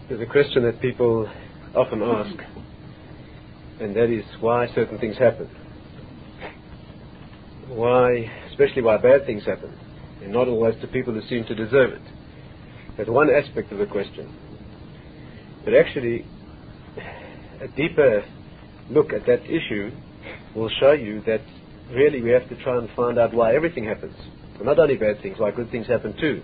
There's a question that people often ask, and that is why certain things happen. Why, especially why bad things happen, and not always to people who seem to deserve it. That's one aspect of the question. But actually, a deeper look at that issue will show you that really we have to try and find out why everything happens. And not only bad things, why good things happen too.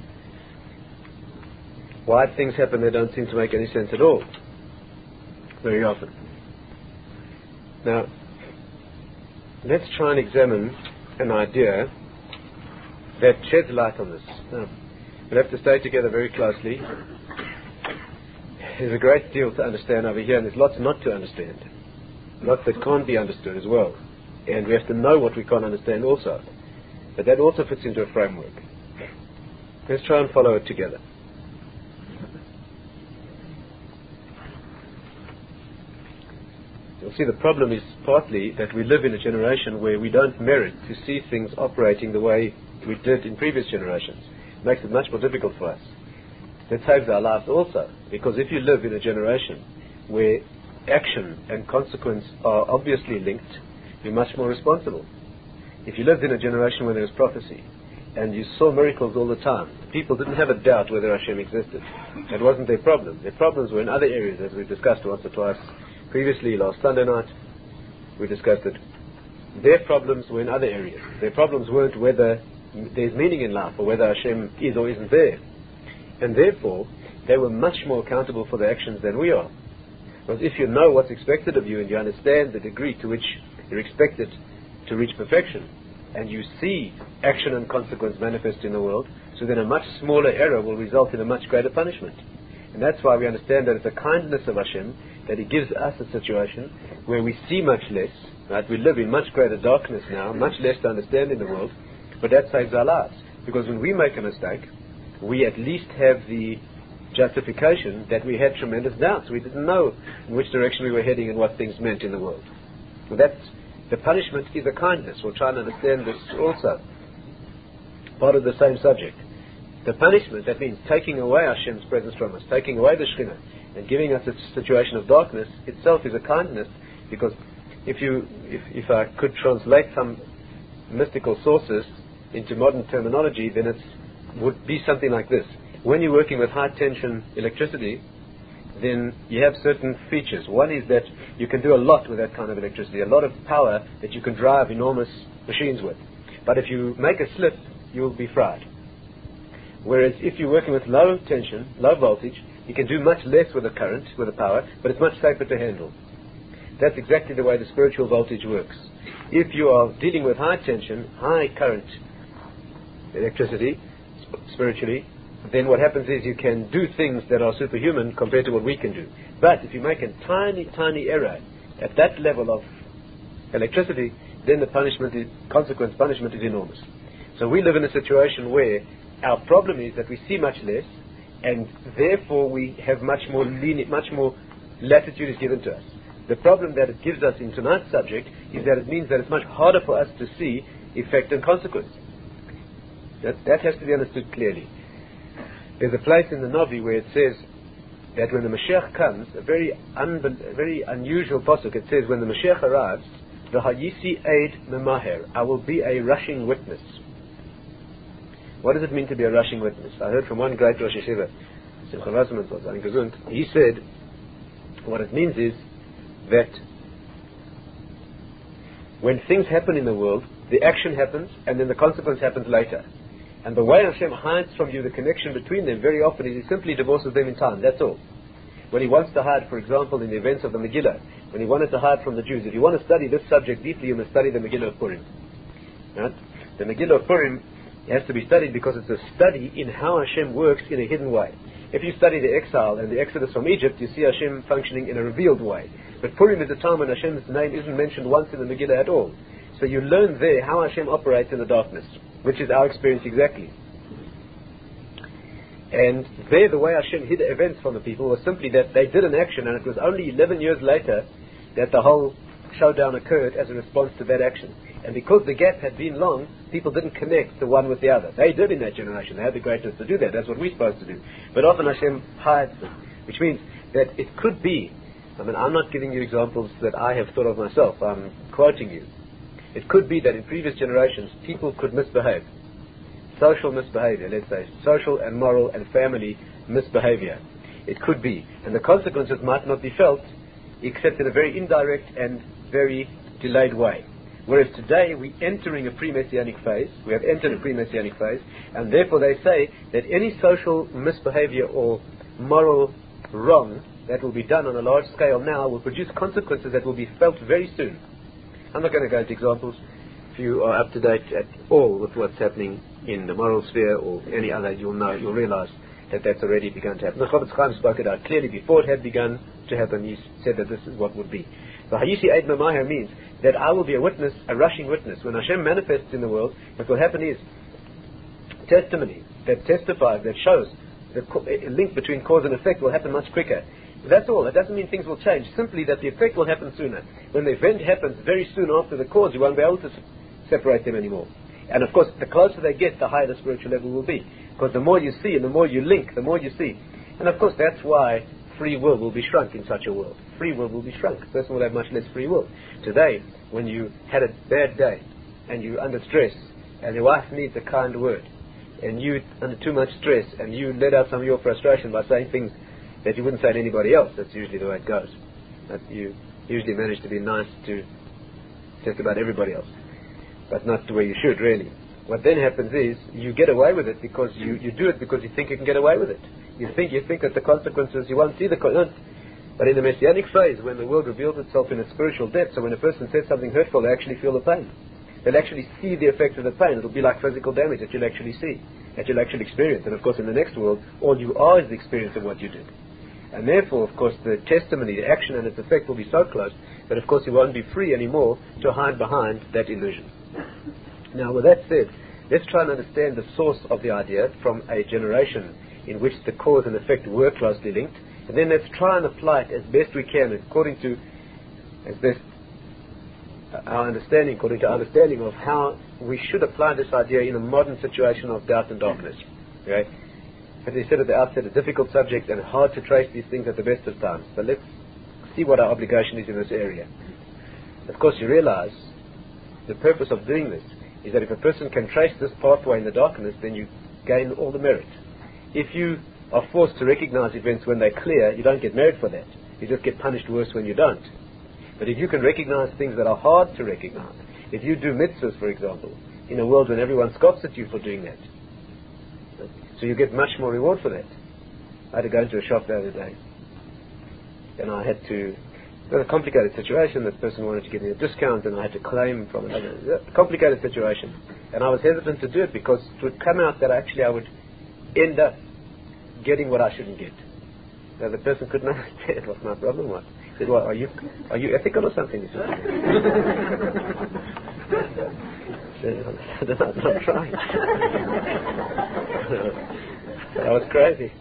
Why things happen that don't seem to make any sense at all, very often. Now, let's try and examine an idea that sheds light on this. Now, we'll have to stay together very closely. There's a great deal to understand over here, and there's lots not to understand. Lots that can't be understood as well. And we have to know what we can't understand also. But that also fits into a framework. Let's try and follow it together. You'll see the problem is partly that we live in a generation where we don't merit to see things operating the way we did in previous generations. It makes it much more difficult for us. That saves our lives also, because if you live in a generation where action and consequence are obviously linked, you're much more responsible. If you lived in a generation where there was prophecy and you saw miracles all the time, people didn't have a doubt whether Hashem existed. That wasn't their problem. Their problems were in other areas, as we've discussed once or twice previously. Last Sunday night we discussed it. Their problems were in other areas. Their problems weren't whether there's meaning in life or whether Hashem is or isn't there. And therefore they were much more accountable for their actions than we are. Because if you know what's expected of you and you understand the degree to which you're expected to reach perfection, and you see action and consequence manifest in the world, so then a much smaller error will result in a much greater punishment. And that's why we understand that it's a kindness of Hashem that He gives us a situation where we see much less, right? We live in much greater darkness now, much less to understand in the world, but that saves our lives. Because when we make a mistake, we at least have the justification that we had tremendous doubts. We didn't know in which direction we were heading and what things meant in the world. So that's, the punishment is a kindness. We'll try and understand this also. Part of the same subject. The punishment, that means taking away Hashem's presence from us, taking away the Shekhinah, and giving us a situation of darkness, itself is a kindness, because if I could translate some mystical sources into modern terminology, then it would be something like this. When you're working with high tension electricity, then you have certain features. One is that you can do a lot with that kind of electricity, a lot of power that you can drive enormous machines with. But if you make a slip, you'll be fried. Whereas if you're working with low tension, low voltage, you can do much less with the current, with the power, but it's much safer to handle. That's exactly the way the spiritual voltage works. If you are dealing with high tension, high current electricity, spiritually, then what happens is you can do things that are superhuman compared to what we can do. But if you make a tiny, tiny error at that level of electricity, then the punishment is enormous. So we live in a situation where our problem is that we see much less, and therefore we have much more latitude is given to us. The problem that it gives us in tonight's subject is that it means that it's much harder for us to see effect and consequence. That has to be understood clearly. There's a place in the Navi where it says that when the Mashiach comes, a very unusual pasuk, it says, when the Mashiach arrives, V'hayisi eid memaher, I will be a rushing witness. What does it mean to be a rushing witness? I heard from one great Rosh Yeshiva, Simcha Wasserman, he said, what it means is that when things happen in the world, the action happens and then the consequence happens later. And the way Hashem hides from you the connection between them very often is He simply divorces them in time, that's all. When He wants to hide, for example, in the events of the Megillah, when He wanted to hide from the Jews, if you want to study this subject deeply, you must study the Megillah of Purim. Right? The Megillah of Purim has to be studied because it's a study in how Hashem works in a hidden way. If you study the exile and the exodus from Egypt, you see Hashem functioning in a revealed way. But Purim is a time when Hashem's name isn't mentioned once in the Megillah at all. So you learn there how Hashem operates in the darkness, which is our experience exactly. And there the way Hashem hid events from the people was simply that they did an action, and it was only 11 years later that the whole showdown occurred as a response to that action. And because the gap had been long, people didn't connect the one with the other. They did in that generation. They had the greatness to do that. That's what we're supposed to do. But often Hashem hides them. Which means that it could be, I mean, I'm not giving you examples that I have thought of myself, I'm quoting you. It could be that in previous generations people could misbehave. Social misbehavior, let's say, social and moral and family misbehavior. It could be. And the consequences might not be felt except in a very indirect and very delayed way. Whereas today we're entering a pre-Messianic phase, we have entered a pre-Messianic phase, and therefore they say that any social misbehavior or moral wrong that will be done on a large scale now will produce consequences that will be felt very soon. I'm not going to go into examples. If you are up to date at all with what's happening in the moral sphere or any other, you'll realize that that's already begun to happen. The Chofetz Chaim spoke it out clearly before it had begun to happen. He said that this is what would be. The Hayisi Eid Mamaher means that I will be a witness, a rushing witness. When Hashem manifests in the world, what will happen is testimony that testifies, that shows the link between cause and effect will happen much quicker. That's all. It doesn't mean things will change. Simply that the effect will happen sooner. When the event happens very soon after the cause, you won't be able to separate them anymore. And of course, the closer they get, the higher the spiritual level will be. Because the more you see and the more you link, the more you see. And of course, that's why free will be shrunk in such a world. Free will be shrunk. The person will have much less free will. Today, when you had a bad day and you're under stress and your wife needs a kind word and you under too much stress and you let out some of your frustration by saying things that you wouldn't say to anybody else, that's usually the way it goes. That you usually manage to be nice to just about everybody else, but not the way you should really. What then happens is you get away with it because you do it because you think you can get away with it. You think that the consequences, you won't see the consequences. But in the Messianic phase, when the world reveals itself in its spiritual depth, so when a person says something hurtful, they actually feel the pain. They'll actually see the effect of the pain. It'll be like physical damage that you'll actually see, that you'll actually experience. And of course in the next world, all you are is the experience of what you did. And therefore, of course, the testimony, the action and its effect will be so close that of course you won't be free anymore to hide behind that illusion. Now with that said, let's try and understand the source of the idea from a generation in which the cause and effect were closely linked, and then let's try and apply it as best we can according to our understanding of how we should apply this idea in a modern situation of doubt and darkness. Okay? As I said at the outset, a difficult subject and hard to trace these things at the best of times. But let's see what our obligation is in this area. Of course, you realize the purpose of doing this is that if a person can trace this pathway in the darkness, then you gain all the merit. If you are forced to recognize events when they're clear, you don't get merit for that. You just get punished worse when you don't. But if you can recognize things that are hard to recognize, if you do mitzvahs, for example, in a world when everyone scoffs at you for doing that, so you get much more reward for that. I had to go into a shop the other day, and I had to, it was a complicated situation. This person wanted to give me a discount, and I had to claim from another. Complicated situation. And I was hesitant to do it because it would come out that actually I would end up getting what I shouldn't get. So the person couldn't understand what my problem was. He said, well, are you ethical or something? He said, I'm not trying. I was crazy.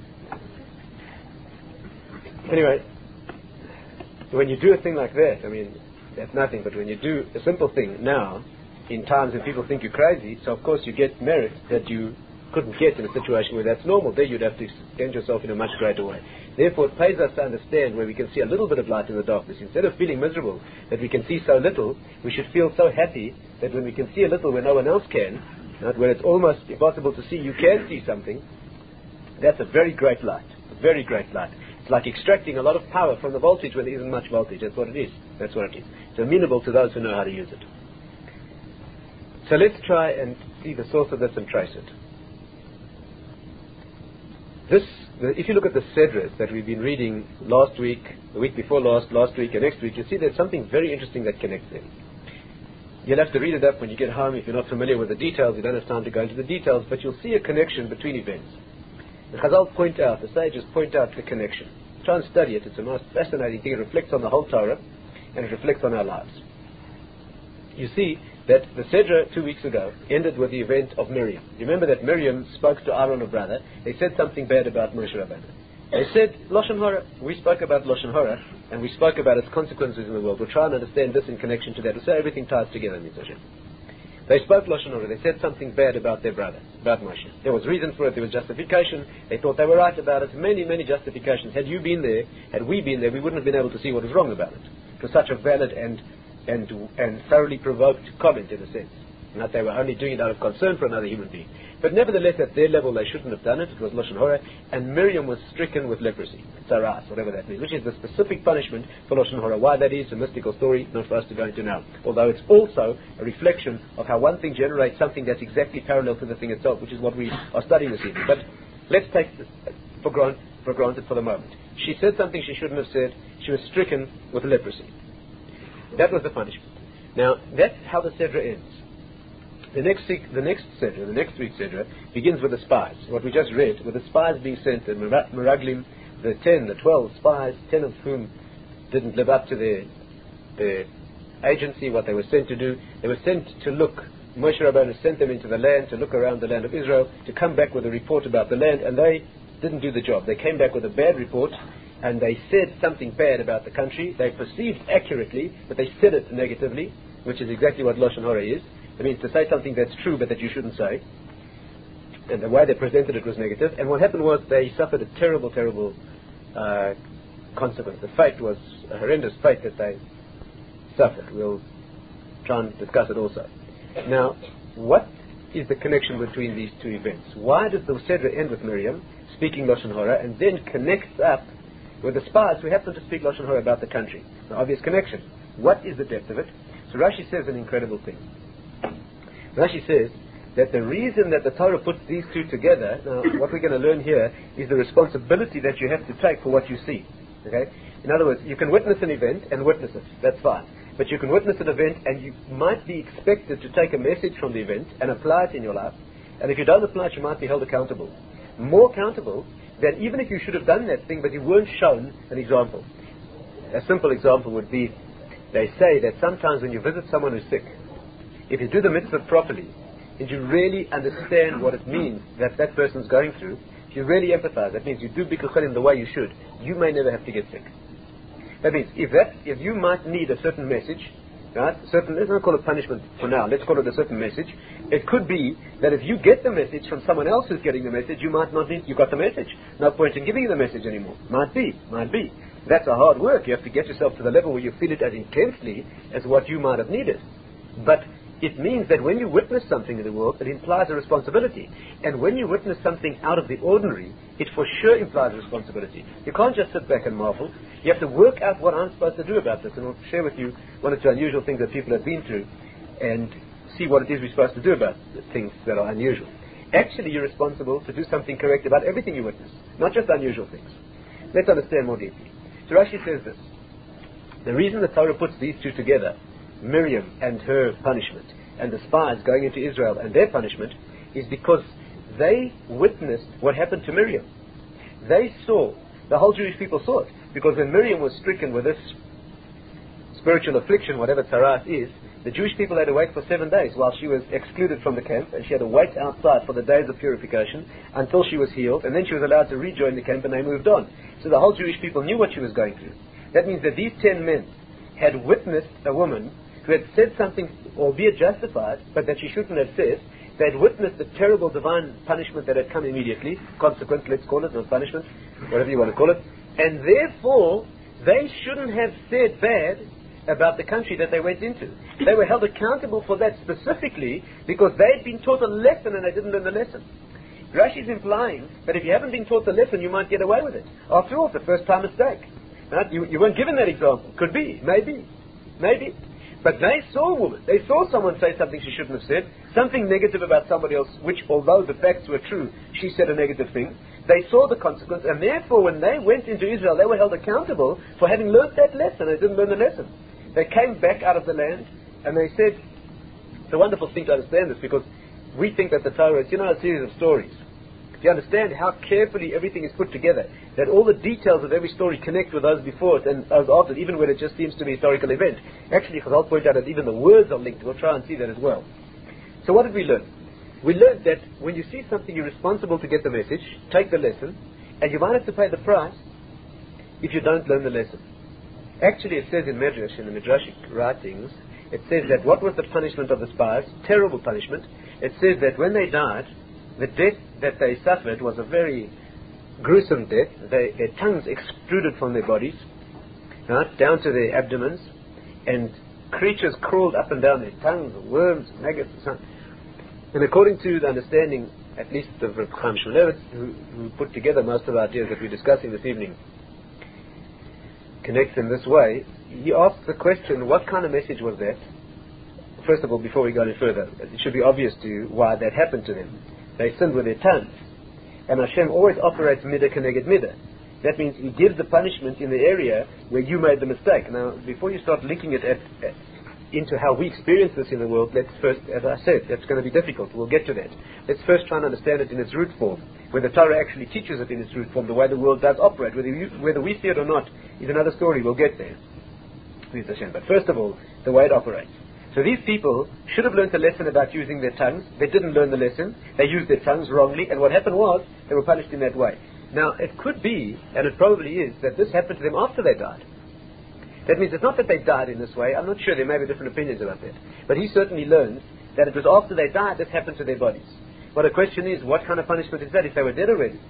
Anyway, when you do a thing like that, I mean, that's nothing, but when you do a simple thing now, in times when people think you're crazy, so of course you get merit that you couldn't get in a situation where that's normal. There you'd have to extend yourself in a much greater way. Therefore it pays us to understand where we can see a little bit of light in the darkness. Instead of feeling miserable that we can see so little, we should feel so happy that when we can see a little where no one else can, right, when it's almost impossible to see, you can see something. That's a very great light. A very great light. It's like extracting a lot of power from the voltage when there isn't much voltage. That's what it is. That's what it is. It's amenable to those who know how to use it. So let's try and see the source of this and trace it. If you look at the Sedras that we've been reading last week, the week before last week and next week, you'll see there's something very interesting that connects them. You'll have to read it up when you get home. If you're not familiar with the details, you don't have time to go into the details, but you'll see a connection between events. The Chazal point out, the sages point out the connection. Try and study it. It's the most fascinating thing. It reflects on the whole Torah, and it reflects on our lives. You see that the Sedra 2 weeks ago ended with the event of Miriam. You remember that Miriam spoke to Aaron, her brother. They said something bad about Moshe Rabbeinu. They said Lashon Hara. We spoke about Lashon Hara, and we spoke about its consequences in the world. We'll try and understand this in connection to that. We'll say everything ties together, Mitzvah Hashem. They spoke Lashon Hora. They said something bad about their brother, about Moshe. There was reason for it. There was justification. They thought they were right about it. Many, many justifications. Had you been there, had we been there, we wouldn't have been able to see what was wrong about it. It was such a valid and thoroughly provoked comment, in a sense. Not they were only doing it out of concern for another human being. But nevertheless, at their level, they shouldn't have done it. It was Lashon Hora. And Miriam was stricken with leprosy. Tzaras, whatever that means, which is the specific punishment for Lashon Hora. Why that is a mystical story, not for us to go into now. Although it's also a reflection of how one thing generates something that's exactly parallel to the thing itself, which is what we are studying this evening. But let's take this for granted for the moment. She said something she shouldn't have said. She was stricken with leprosy. That was the punishment. Now, that's how the Sedra ends. The next Sedra, the next week's Sedra, begins with the spies. What we just read, with the spies being sent, the Meraglim, the 12 spies, 10 of whom didn't live up to their agency, what they were sent to do. They were sent to look. Moshe Rabbeinu sent them into the land to look around the land of Israel, to come back with a report about the land, and they didn't do the job. They came back with a bad report, and they said something bad about the country. They perceived accurately, but they said it negatively, which is exactly what Lashon Hora is. It means to say something that's true but that you shouldn't say. And the way they presented it was negative. And what happened was they suffered a terrible, terrible consequence. The fate was a horrendous fate that they suffered. We'll try and discuss it also. Now, what is the connection between these two events? Why does the Sedra end with Miriam speaking Lashon Hora and then connects up with the spies who happen to speak Lashon Hora about the country? The obvious connection. What is the depth of it? So Rashi says an incredible thing. Rashi says that the reason that the Torah puts these two together, now what we're going to learn here is the responsibility that you have to take for what you see. Okay? In other words, you can witness an event and witness it. That's fine. But you can witness an event and you might be expected to take a message from the event and apply it in your life. And if you don't apply it, you might be held accountable. More accountable than even if you should have done that thing but you weren't shown an example. A simple example would be, they say that sometimes when you visit someone who's sick, if you do the mitzvah properly, and you really understand what it means that that person's going through, if you really empathize, that means you do Bikkur Cholim the way you should, you may never have to get sick. That means if you might need a certain message, right? Let's not call it punishment for now. Let's call it a certain message. It could be that if you get the message from someone else who's getting the message, you might not need. You got the message. No point in giving you the message anymore. Might be. That's a hard work. You have to get yourself to the level where you feel it as intensely as what you might have needed. But it means that when you witness something in the world, it implies a responsibility. And when you witness something out of the ordinary, it for sure implies a responsibility. You can't just sit back and marvel. You have to work out what I'm supposed to do about this. And I'll share with you one or two unusual things that people have been through and see what it is we're supposed to do about the things that are unusual. Actually, you're responsible to do something correct about everything you witness, not just unusual things. Let's understand more deeply. So Rashi says this. The reason the Torah puts these two together, Miriam and her punishment, and the spies going into Israel and their punishment, is because they witnessed what happened to Miriam. They saw, the whole Jewish people saw it, because when Miriam was stricken with this spiritual affliction, whatever tzaras is, the Jewish people had to wait for 7 days while she was excluded from the camp, and she had to wait outside for the days of purification until she was healed, and then she was allowed to rejoin the camp and they moved on. So the whole Jewish people knew what she was going through. That means that these 10 men had witnessed a woman who had said something, albeit justified, but that she shouldn't have said. They had witnessed the terrible divine punishment that had come immediately, consequence, let's call it, not punishment, whatever you want to call it, and therefore they shouldn't have said bad about the country that they went into. They were held accountable for that specifically because they had been taught a lesson and they didn't learn the lesson. Rashi is implying that if you haven't been taught the lesson, you might get away with it. After all, it's a first-time mistake. Right? You weren't given that example. Could be, maybe. But they saw a woman. They saw someone say something she shouldn't have said, something negative about somebody else, which, although the facts were true, she said a negative thing. They saw the consequence, and therefore when they went into Israel, they were held accountable for having learned that lesson. They didn't learn the lesson. They came back out of the land, and they said, it's a wonderful thing to understand this, because we think that the Torah is, a series of stories. If you understand how carefully everything is put together, that all the details of every story connect with those before it and those after it, even when it just seems to be a historical event. Actually, Chazal point out that even the words are linked. We'll try and see that as well. So what did we learn? We learned that when you see something, you're responsible to get the message, take the lesson, and you might have to pay the price if you don't learn the lesson. Actually, it says in Medrash, in the Midrashic writings, it says that what was the punishment of the spies? Terrible punishment. It says that when they died, the death that they suffered was a very gruesome death. Their tongues extruded from their bodies, right, down to their abdomens, and creatures crawled up and down their tongues, worms, maggots, and so on. And according to the understanding, at least of Reb Chaim Shmulevitz, who put together most of the ideas that we're discussing this evening, connects in this way, he asks the question, what kind of message was that? First of all, before we go any further, it should be obvious to you why that happened to them. They sinned with their tongues. And Hashem always operates midah keneged midah. That means He gives the punishment in the area where you made the mistake. Now, before you start linking it into how we experience this in the world, let's first, as I said, that's going to be difficult. We'll get to that. Let's first try and understand it in its root form. Whether Torah actually teaches it in its root form, the way the world does operate, whether we see it or not, is another story. We'll get there. Please Hashem. But first of all, the way it operates. So these people should have learned a lesson about using their tongues. They didn't learn the lesson. They used their tongues wrongly, and what happened was they were punished in that way. Now, it could be, and it probably is, that this happened to them after they died. That means it's not that they died in this way. I'm not sure. There may be different opinions about that. But he certainly learns that it was after they died this happened to their bodies. Well, the question is, what kind of punishment is that if they were dead already?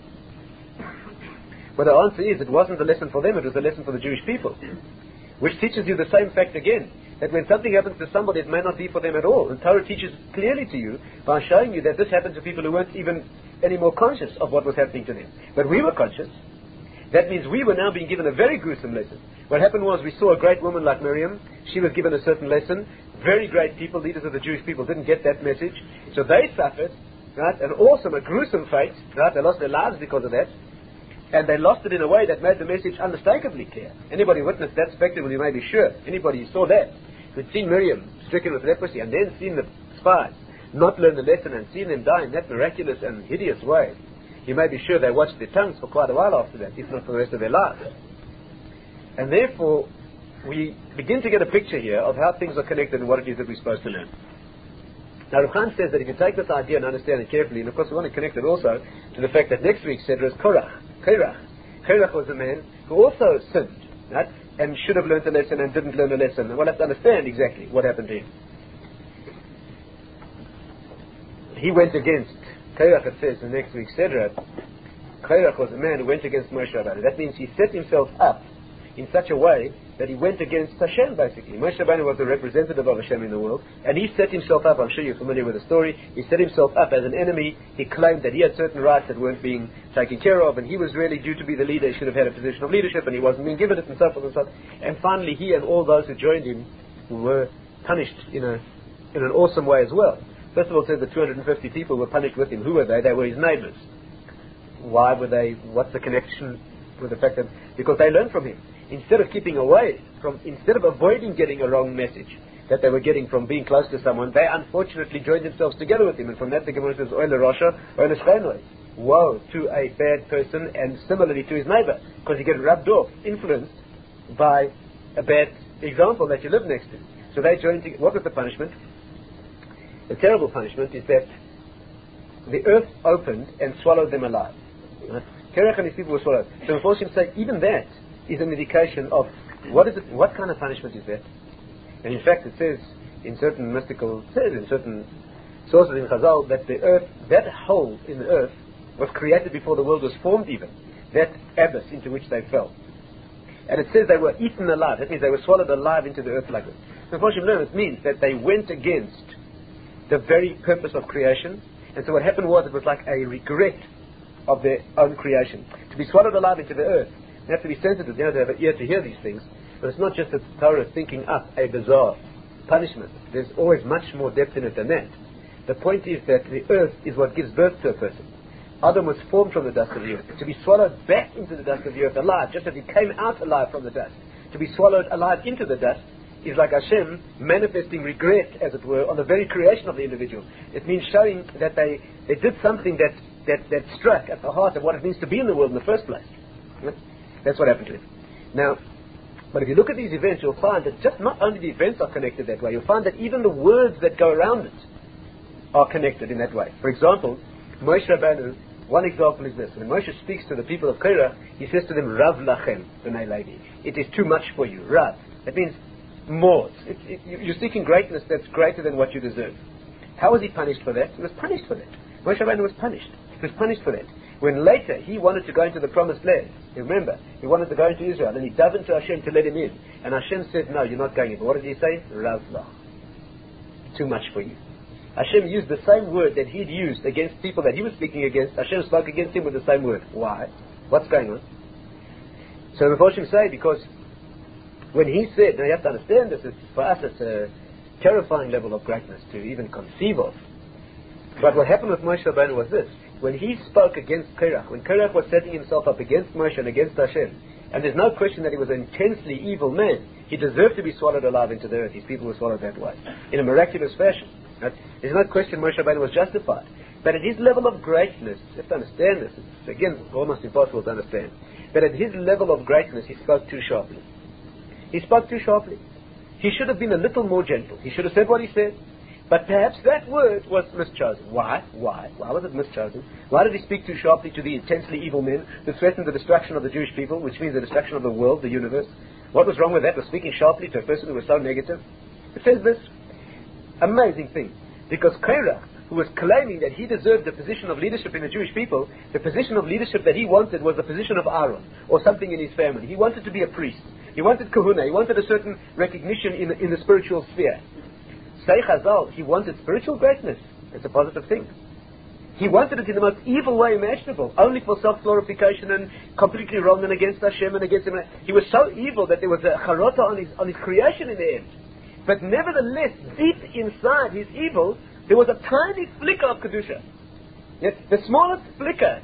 Well, the answer is, it wasn't a lesson for them, it was a lesson for the Jewish people. Which teaches you the same fact again, that when something happens to somebody, it may not be for them at all. And Torah teaches clearly to you by showing you that this happened to people who weren't even any more conscious of what was happening to them. But we were conscious. That means we were now being given a very gruesome lesson. What happened was we saw a great woman like Miriam. She was given a certain lesson. Very great people, leaders of the Jewish people, didn't get that message. So they suffered, right, an awesome, a gruesome fate. Right? They lost their lives because of that. And they lost it in a way that made the message unmistakably clear. Anybody witnessed that spectacle, you may be sure. Anybody who saw that, who'd seen Miriam stricken with leprosy and then seen the spies not learn the lesson and seen them die in that miraculous and hideous way, you may be sure they watched their tongues for quite a while after that, if not for the rest of their lives. And therefore, we begin to get a picture here of how things are connected and what it is that we're supposed to learn. Now, Reb Chaim says that if you take this idea and understand it carefully, and of course we want to connect it also to the fact that next week's Seder is Korach. Korach was a man who also sinned, right? And should have learned a lesson and didn't learn a lesson. And we'll have to understand exactly what happened to him. He went against Korach, it says in next week's Seder. Korach was a man who went against Moshe Rabbeinu. That means he set himself up in such a way that he went against Hashem, basically. Moshe Rabbeinu was the representative of Hashem in the world, and he set himself up, I'm sure you're familiar with the story, he set himself up as an enemy. He claimed that he had certain rights that weren't being taken care of, and he was really due to be the leader. He should have had a position of leadership, and he wasn't being given it, and so forth and so on. And finally, he and all those who joined him were punished in an awesome way as well. First of all, it says that 250 people were punished with him. Who were they? They were his neighbors. Why were they? What's the connection with the fact that? Because they learned from him. Instead of keeping away instead of avoiding getting a wrong message that they were getting from being close to someone, they unfortunately joined themselves together with him. And from that the Gemara says, Oile Rasha, Oile Shchenoi. Woe to a bad person, and similarly to his neighbor, because you get rubbed off, influenced by a bad example that you live next to. So they joined together. What was the punishment? The terrible punishment is that the earth opened and swallowed them alive. Korach and his people were swallowed. So unfortunately, say even that is an indication of what kind of punishment is that? And in fact, it says in certain certain sources in Chazal that the earth, that hole in the earth, was created before the world was formed even. That abyss into which they fell. And it says they were eaten alive. That means they were swallowed alive into the earth like this. So unfortunately, it means that they went against the very purpose of creation. And so what happened was it was like a regret of their own creation. To be swallowed alive into the earth, you have to be sensitive, you have to have an ear to hear these things. But it's not just that the Torah is thinking up a bizarre punishment. There's always much more depth in it than that. The point is that the earth is what gives birth to a person. Adam was formed from the dust of the earth. To be swallowed back into the dust of the earth alive, just as he came out alive from the dust, to be swallowed alive into the dust, is like Hashem manifesting regret, as it were, on the very creation of the individual. It means showing that they did something that struck at the heart of what it means to be in the world in the first place. That's what happened to him. Now, but if you look at these events, you'll find that just not only the events are connected that way, you'll find that even the words that go around it are connected in that way. For example, Moshe Rabbeinu, one example is this. When Moshe speaks to the people of Korach, he says to them, Rav lachem b'nei Levi. It is too much for you. Rav. That means more. You're seeking greatness that's greater than what you deserve. How was he punished for that? He was punished for that. Moshe Rabbeinu was punished. He was punished for that. When later he wanted to go into the promised land, you remember, he wanted to go into Israel, and he davened to Hashem to let him in. And Hashem said, no, you're not going in. But what did he say? Ravla. Too much for you. Hashem used the same word that he'd used against people that he was speaking against. Hashem spoke against him with the same word. Why? What's going on? So the Mephoshim say, because when he said, now you have to understand this, for us it's a terrifying level of greatness to even conceive of. But what happened with Moshe Rabbeinu was this. When he spoke against Korach, when Korach was setting himself up against Moshe and against Hashem, and there's no question that he was an intensely evil man, he deserved to be swallowed alive into the earth. His people were swallowed that way, in a miraculous fashion. Right? There's no question Moshe Rabbeinu was justified. But at his level of greatness, you have to understand this, it's again almost impossible to understand, but at his level of greatness he spoke too sharply. He spoke too sharply. He should have been a little more gentle. He should have said what he said. But perhaps that word was mischosen. Why? Why was it mischosen? Why did he speak too sharply to the intensely evil men who threatened the destruction of the Jewish people, which means the destruction of the world, the universe? What was wrong with that? Was speaking sharply to a person who was so negative? It says this amazing thing. Because Korach, who was claiming that he deserved the position of leadership in the Jewish people, the position of leadership that he wanted was the position of Aaron, or something in his family. He wanted to be a priest. He wanted kahuna. He wanted a certain recognition in the spiritual sphere. Say Chazal, he wanted spiritual greatness. It's a positive thing. He wanted it in the most evil way imaginable, only for self-glorification and completely wrong and against Hashem and against him. He was so evil that there was a charota on his creation in the end. But nevertheless, deep inside his evil, there was a tiny flicker of Kedusha. Yes, the smallest flicker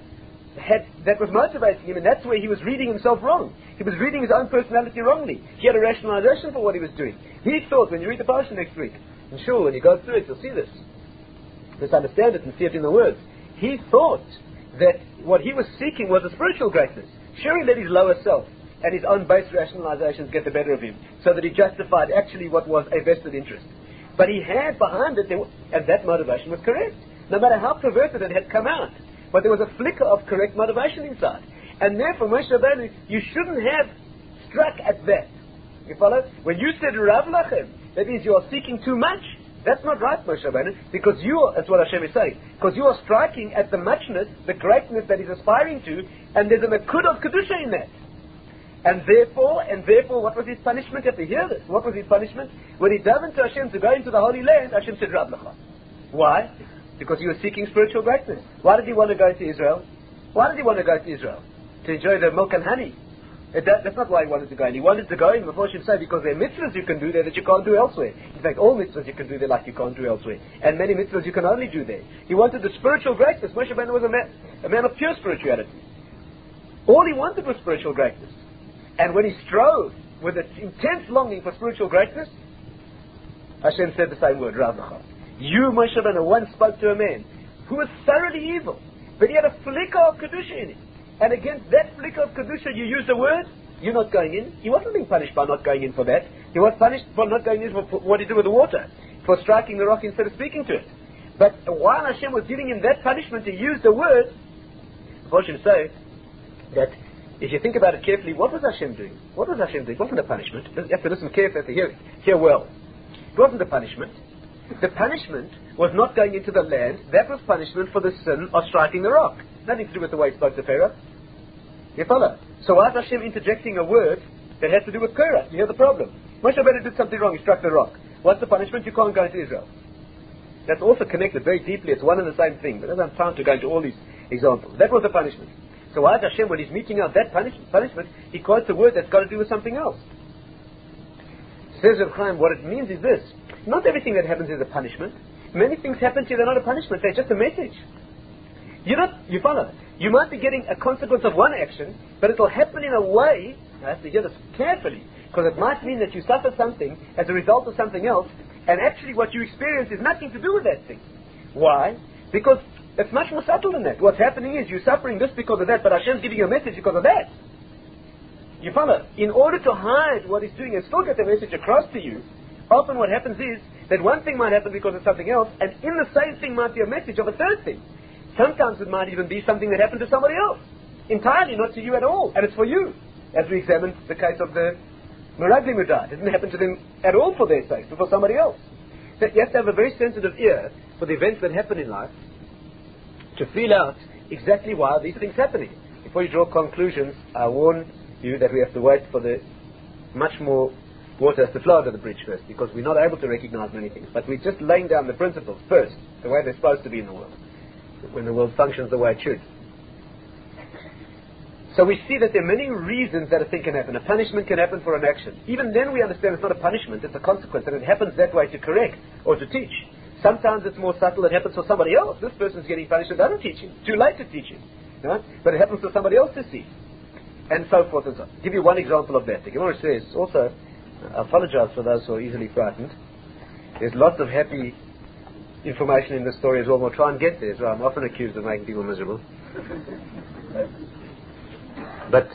that was motivating him, and that's where he was reading himself wrong. He was reading his own personality wrongly. He had a rationalization for what he was doing. He thought, when you read the Parsha next week, and sure, when you go through it, you'll see this. Just understand it and see it in the words. He thought that what he was seeking was a spiritual greatness. Sure, he let his lower self and his own base rationalizations get the better of him, so that he justified actually what was a vested interest. But he had behind it, and that motivation was correct, no matter how perverted it had come out. But there was a flicker of correct motivation inside. And therefore, Moshe Rabbeinu, you shouldn't have struck at that. You follow? When you said Rav Lachem, that means you are seeking too much. That's not right, Moshe Rabbeinu, because that's what Hashem is saying. Because you are striking at the muchness, the greatness that he's aspiring to, and there's an akud of Kedusha in that. And therefore, what was his punishment? You have to hear this. What was his punishment? When he davened to Hashem to go into the Holy Land, Hashem said, Rav Lachem. Why? Because he was seeking spiritual greatness. Why did he want to go to Israel? Why did he want to go to Israel? To enjoy the milk and honey. That's not why he wanted to go in. He wanted to go in, before she say, because there are mitzvahs you can do there that you can't do elsewhere. In fact, all mitzvahs you can do there like you can't do elsewhere. And many mitzvahs you can only do there. He wanted the spiritual greatness. Moshe Rabbeinu was a man of pure spirituality. All he wanted was spiritual greatness. And when he strove with an intense longing for spiritual greatness, Hashem said the same word, Rav Lachem. You, Moshe Rabbeinu, once spoke to a man who was thoroughly evil, but he had a flicker of Kedusha in him. And against that flicker of Kedusha, you use the word, you're not going in. He wasn't being punished by not going in for that. He was punished for not going in for what he did with the water, for striking the rock instead of speaking to it. But while Hashem was giving him that punishment, he used the word. Hashem say that if you think about it carefully, what was Hashem doing? What was Hashem doing? It wasn't a punishment. You have to listen carefully to hear well. It wasn't a punishment. The punishment was not going into the land. That was punishment for the sin of striking the rock. Nothing to do with the way he spoke to Pharaoh. You follow? So why is Hashem interjecting a word that has to do with Korah? You hear the problem. Moshe Rabbeinu did something wrong. He struck the rock. What's the punishment? You can't go into Israel. That's also connected very deeply. It's one and the same thing. But I don't have time to go into all these examples. That was the punishment. So why is Hashem, when he's meting out that punishment, he quotes a word that's got to do with something else? Says Reb Chaim, what it means is this. Not everything that happens is a punishment. Many things happen to you, they're not a punishment, they're just a message. You follow? You might be getting a consequence of one action, but it'll happen in a way, I have to hear this carefully, because it might mean that you suffer something as a result of something else, and actually what you experience is nothing to do with that thing. Why? Because it's much more subtle than that. What's happening is you're suffering this because of that, but Hashem's giving you a message because of that. You follow? In order to hide what he's doing and still get the message across to you, often what happens is that one thing might happen because of something else, and in the same thing might be a message of a third thing. Sometimes it might even be something that happened to somebody else, entirely not to you at all, and it's for you. As we examined the case of the Meragli Mudah. It didn't happen to them at all for their sake, but for somebody else. So you have to have a very sensitive ear for the events that happen in life to feel out exactly why these things are happening. Before you draw conclusions, I warn you that we have to wait for the much more water has to flow under the bridge first, because we're not able to recognize many things. But we're just laying down the principles first, the way they're supposed to be in the world, when the world functions the way it should. So we see that there are many reasons that a thing can happen. A punishment can happen for an action. Even then we understand it's not a punishment, it's a consequence, and it happens that way to correct or to teach. Sometimes it's more subtle, it happens for somebody else. This person's getting punished, it doesn't teach him. Too late to teach him. Right? But it happens for somebody else to see. And so forth and so on. I'll give you one example of that. The Gemara says, also, I apologize for those who are easily frightened. There's lots of happy information in this story as well. We'll try and get there. So I'm often accused of making people miserable. But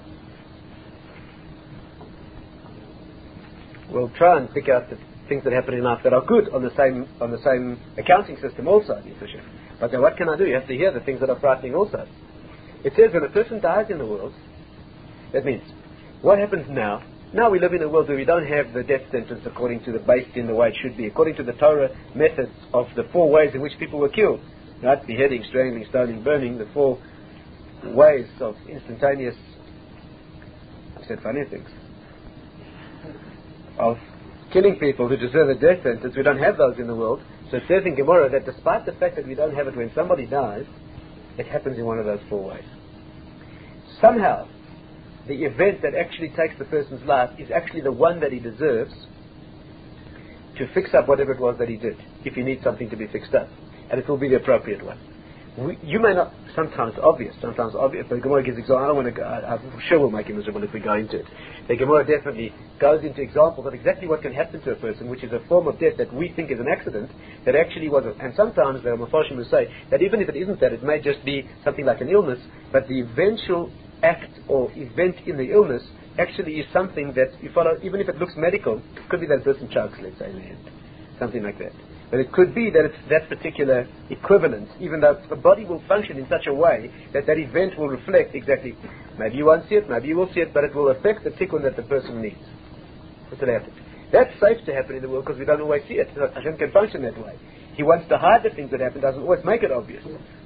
we'll try and pick out the things that happen in life that are good on the same accounting system also. But then what can I do? You have to hear the things that are frightening also. It says when a person dies in the world, that means what happens now? Now we live in a world where we don't have the death sentence according to the based in the way it should be, according to the Torah methods of the 4 ways in which people were killed. Right? Beheading, strangling, stoning, burning, the 4 ways of instantaneous, I said funny things, of killing people who deserve a death sentence. We don't have those in the world. So it says in Gemara that despite the fact that we don't have it when somebody dies, it happens in one of those 4 ways. Somehow, the event that actually takes the person's life is actually the one that he deserves to fix up whatever it was that he did, if he needs something to be fixed up. And it will be the appropriate one. You may not, sometimes obvious, but the Gemara gives examples. I don't want to go, I'm sure we'll make him miserable if we go into it. The Gemara definitely goes into examples of exactly what can happen to a person, which is a form of death that we think is an accident, that actually was and sometimes the Mepharshim will say that even if it isn't that, it may just be something like an illness, but the eventual act or event in the illness actually is something that you follow, even if it looks medical. It could be that a person chokes, let's say, in the end. Something like that. But it could be that it's that particular equivalent, even though the body will function in such a way that that event will reflect exactly. Maybe you won't see it, maybe you will see it, but it will affect the tikkun that the person needs. That's what happens. That's safe to happen in the world because we don't always see it. Hashem can function that way. He wants to hide the things that happen, doesn't always make it obvious.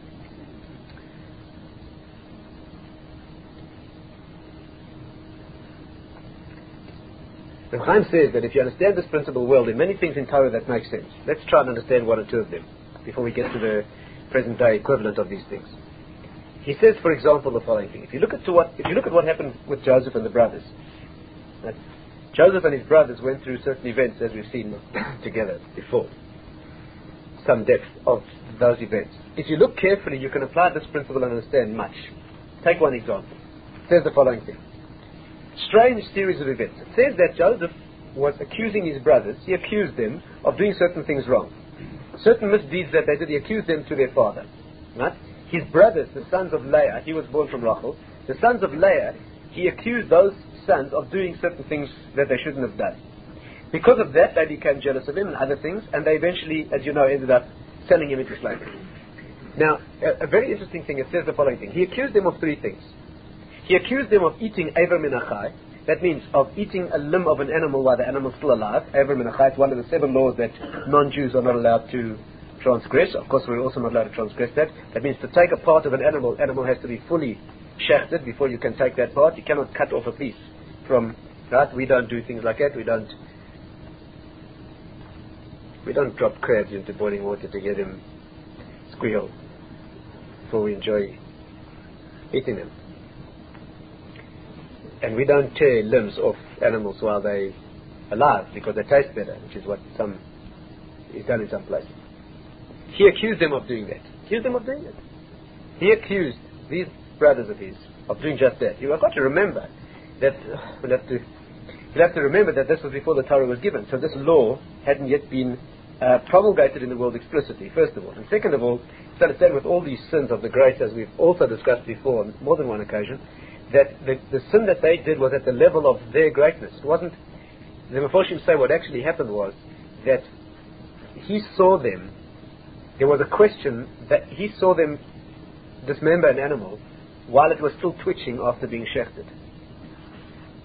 The Chaim says that if you understand this principle well, there are many things in Torah that make sense. Let's try and understand 1 or 2 of them before we get to the present day equivalent of these things. He says, for example, the following thing. If you look at what happened with Joseph and the brothers, right? Joseph and his brothers went through certain events, as we've seen together before. Some depth of those events. If you look carefully, you can apply this principle and understand much. Take one example. It says the following thing. Strange series of events. It says that Joseph was accusing his brothers. He accused them of doing certain things wrong. Certain misdeeds that they did, he accused them to their father. Right? His brothers, the sons of Leah, he was born from Rachel. The sons of Leah, he accused those sons of doing certain things that they shouldn't have done. Because of that, they became jealous of him and other things, and they eventually, as you know, ended up selling him into slavery. Now, a very interesting thing, it says the following thing. He accused them of 3 things. He accused them of eating Aver min achai. That means of eating a limb of an animal while the animal is still alive. Aver min achai is one of the 7 laws that non-Jews are not allowed to transgress. Of course, we're also not allowed to transgress that. That means to take a part of an animal has to be fully shechted before you can take that part. You cannot cut off a piece from that. We don't do things like that. We don't drop crabs into boiling water to get them squeal before we enjoy eating them. And we don't tear limbs off animals while they're alive because they taste better, which is what is done in some places. He accused them of doing that. He accused these brothers of his of doing just that. You've got to remember that you'll have to remember that this was before the Torah was given. So this law hadn't yet been promulgated in the world explicitly, first of all. And second of all, to understand with all these sins of the great, as we've also discussed before on more than one occasion, that the sin that they did was at the level of their greatness. It wasn't. The Mepharshim say what actually happened was that he saw them. There was a question that he saw them dismember an animal while it was still twitching after being shechted.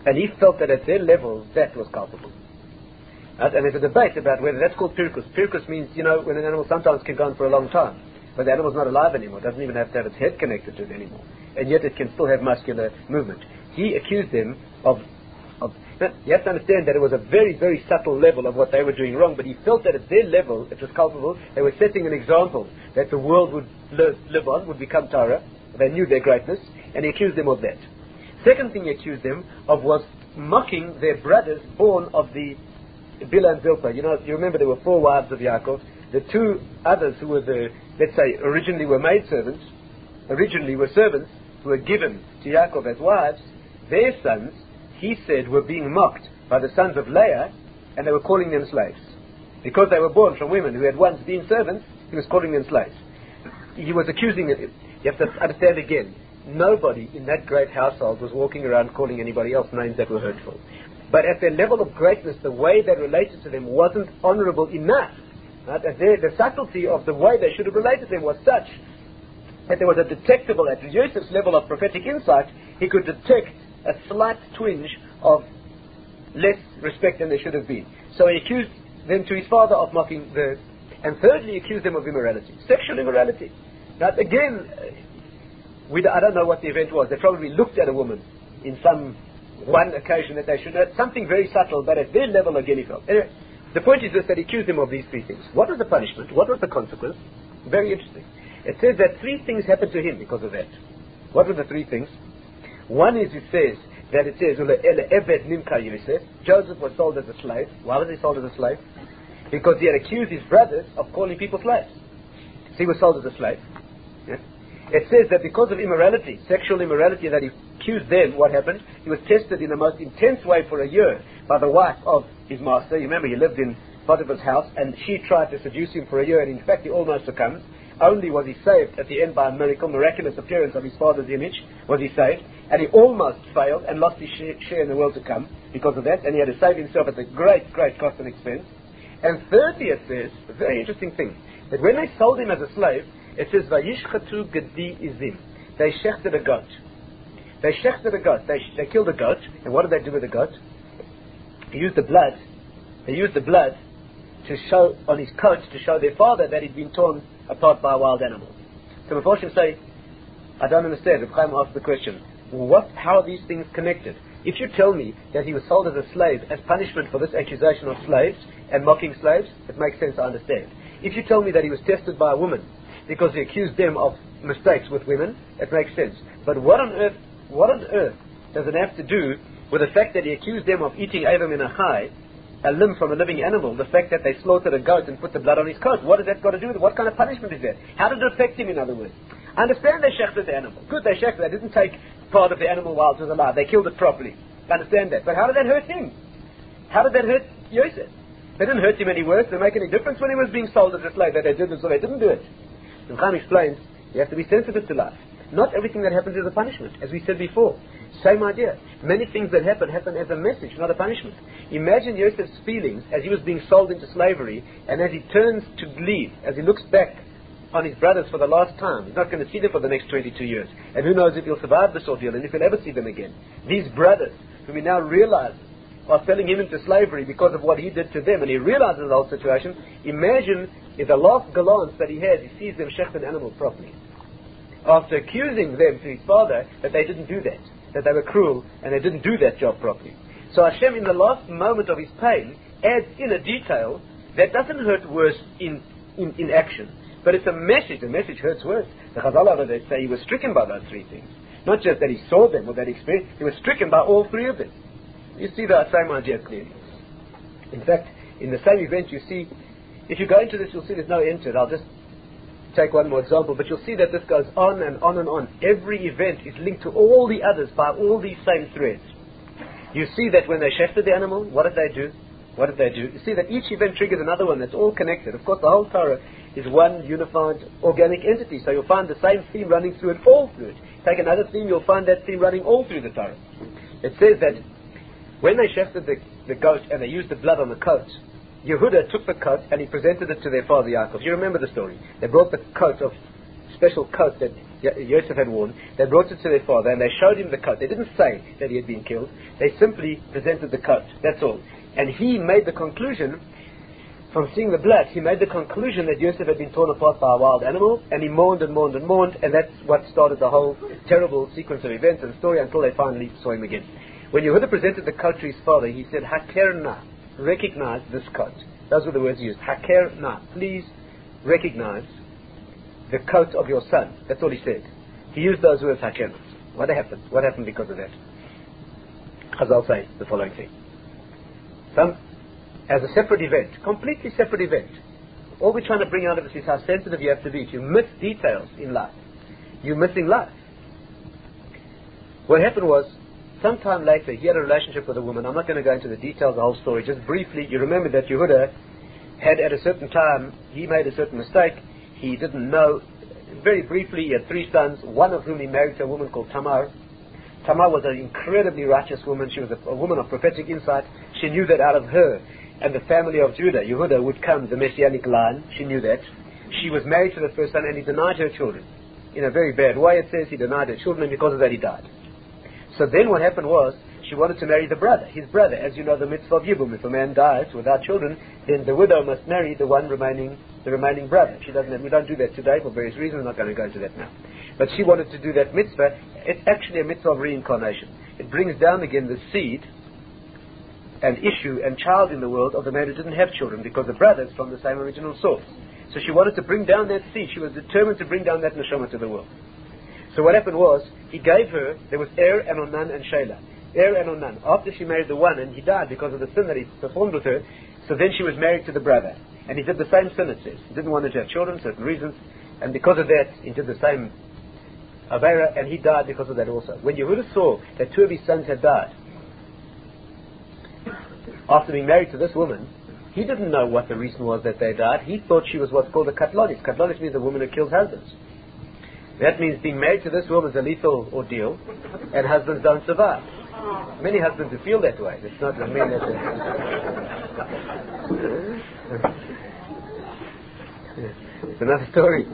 And he felt that at their level, that was culpable. And there's a debate about whether that's called pirkus. Pirkus means, when an animal sometimes can go on for a long time, but the animal's not alive anymore. It doesn't even have to have its head connected to it anymore. And yet it can still have muscular movement. He accused them of you have to understand that it was a very, very subtle level of what they were doing wrong, but he felt that at their level it was culpable. They were setting an example that the world would live on, would become Torah. They knew their greatness, and he accused them of that. Second thing he accused them of was mocking their brothers born of the Bilhah and Zilpah. You remember there were 4 wives of Yaakov. The 2 others who were let's say, originally were maidservants, originally were servants who were given to Yaakov as wives, their sons, he said, were being mocked by the sons of Leah, and they were calling them slaves. Because they were born from women who had once been servants, he was calling them slaves. He was accusing them. You have to understand again, nobody in that great household was walking around calling anybody else names that were hurtful. But at their level of greatness, the way they related to them wasn't honorable enough. Right? The subtlety of the way they should have related to them was such that there was a detectable, at Yosef's level of prophetic insight, he could detect a slight twinge of less respect than there should have been. So he accused them to his father of mocking and thirdly he accused them of immorality, sexual immorality. Now again, I don't know what the event was. They probably looked at a woman in some one occasion that they should have, something very subtle, but at their level again he felt. Anyway, the point is this, that he accused them of these 3 things. What was the punishment? What was the consequence? Very interesting. It says that 3 things happened to him because of that. What were the 3 things? One is, it says, Joseph was sold as a slave. Why was he sold as a slave? Because he had accused his brothers of calling people slaves. So he was sold as a slave. Yeah? It says that because of immorality, sexual immorality that he accused them, what happened? He was tested in the most intense way for a year by the wife of his master. You remember, he lived in Potiphar's house, and she tried to seduce him for a year, and in fact he almost succumbed. Only was he saved at the end by a miraculous appearance of his father's image, was he saved, and he almost failed and lost his share in the world to come because of that, and he had to save himself at a great, great cost and expense. And thirdly, it says, a very interesting thing, that when they sold him as a slave, it says, Vayishchatu gedi izim. They shechted a goat. They shechted a goat. They killed a goat, and what did they do with the goat? They used the blood to show on his coat to show their father that he'd been torn apart by a wild animal. So Mephoshim say, I don't understand. Reb Chaim asked the question, how are these things connected? If you tell me that he was sold as a slave as punishment for this accusation of slaves and mocking slaves, it makes sense, I understand. If you tell me that he was tested by a woman because he accused them of mistakes with women, it makes sense. But what on earth does it have to do with the fact that he accused them of eating Eva min achai, a limb from a living animal, the fact that they slaughtered a goat and put the blood on his coat? What has that got to do with it? What kind of punishment is that? How did it affect him, in other words? I understand they shechted the animal. Good, they shechted. They didn't take part of the animal while it was alive. They killed it properly. I understand that. But how did that hurt him? How did that hurt Yosef? They didn't hurt him any worse. Did it make any difference when he was being sold as a slave that they did this or they didn't do it? And Chaim explains, you have to be sensitive to life. Not everything that happens is a punishment, as we said before. Same idea. Many things that happen as a message, not a punishment. Imagine Yosef's feelings as he was being sold into slavery, and as he turns to leave, as he looks back on his brothers for the last time. He's not going to see them for the next 22 years. And who knows if he'll survive this ordeal and if he'll ever see them again. These brothers, whom he now realizes are selling him into slavery because of what he did to them, and he realizes the whole situation. Imagine if the last glance that he has, he sees them shecht an animal properly. After accusing them to his father that they didn't do that they were cruel and they didn't do that job properly. So Hashem, in the last moment of his pain, adds in a detail that doesn't hurt worse in action. But it's a message. The message hurts worse. The Chazal, they say he was stricken by those 3 things. Not just that he saw them or that he experienced, he was stricken by all 3 of them. You see the same idea clearly. In fact, in the same event you see, if you go into this, you'll see there's no end to it. I'll just take one more example, but you'll see that this goes on and on and on. Every event is linked to all the others by all these same threads. You see that when they shechted the animal, what did they do? What did they do? You see that each event triggers another one that's all connected. Of course, the whole Torah is one unified organic entity, so you'll find the same theme running through it, all through it. Take another theme, you'll find that theme running all through the Torah. It says that when they shechted the goat and they used the blood on the coat, Yehuda took the coat and he presented it to their father Yaakov. You remember the story. They brought the coat of special coat that Yosef had worn. They brought it to their father and they showed him the coat. They didn't say that he had been killed. They simply presented the coat. That's all. And he made the conclusion, from seeing the blood, he made the conclusion that Yosef had been torn apart by a wild animal, and he mourned and mourned and mourned, and that's what started the whole terrible sequence of events and story until they finally saw him again. When Yehuda presented the coat to his father, he said, Haker na, recognize this coat. Those were the words he used. Haker na, please recognize the coat of your son. That's all he said. He used those words, Haker na. What happened? What happened because of that? Chazal say the following thing. As a separate event, completely separate event. All we're trying to bring out of this is how sensitive you have to be. If you miss details in life, you're missing life. What happened was, sometime later, he had a relationship with a woman. I'm not going to go into the details of the whole story. Just briefly, you remember that Yehuda had at a certain time, he made a certain mistake. He didn't know. Very briefly, he had 3 sons, one of whom he married to a woman called Tamar. Tamar was an incredibly righteous woman. She was a woman of prophetic insight. She knew that out of her and the family of Judah, Yehuda, would come the messianic line. She knew that. She was married to the first son and he denied her children. In a very bad way, it says he denied her children, and because of that he died. So then what happened was, she wanted to marry the brother, his brother. As you know, the mitzvah of Yibum, if a man dies without children, then the widow must marry the remaining brother. We don't do that today for various reasons. I'm not going to go into that now. But she wanted to do that mitzvah. It's actually a mitzvah of reincarnation. It brings down again the seed and issue and child in the world of the man who didn't have children, because the brother is from the same original source. So she wanted to bring down that seed. She was determined to bring down that neshama to the world. So what happened was, he gave her, there was and Onan and Shelah. And Onan. After she married the one and he died because of the sin that he performed with her, so then she was married to the brother. And he did the same sin, it says. He didn't want her to have children, certain reasons. And because of that, he did the same Avera, and he died because of that also. When Yehuda saw that 2 of his sons had died, after being married to this woman, he didn't know what the reason was that they died. He thought she was what's called a katlonis. Katlonis means a woman who kills husbands. That means being married to this woman is a lethal ordeal, and husbands don't survive. Many husbands who feel that way. It's not the men that... It's another story.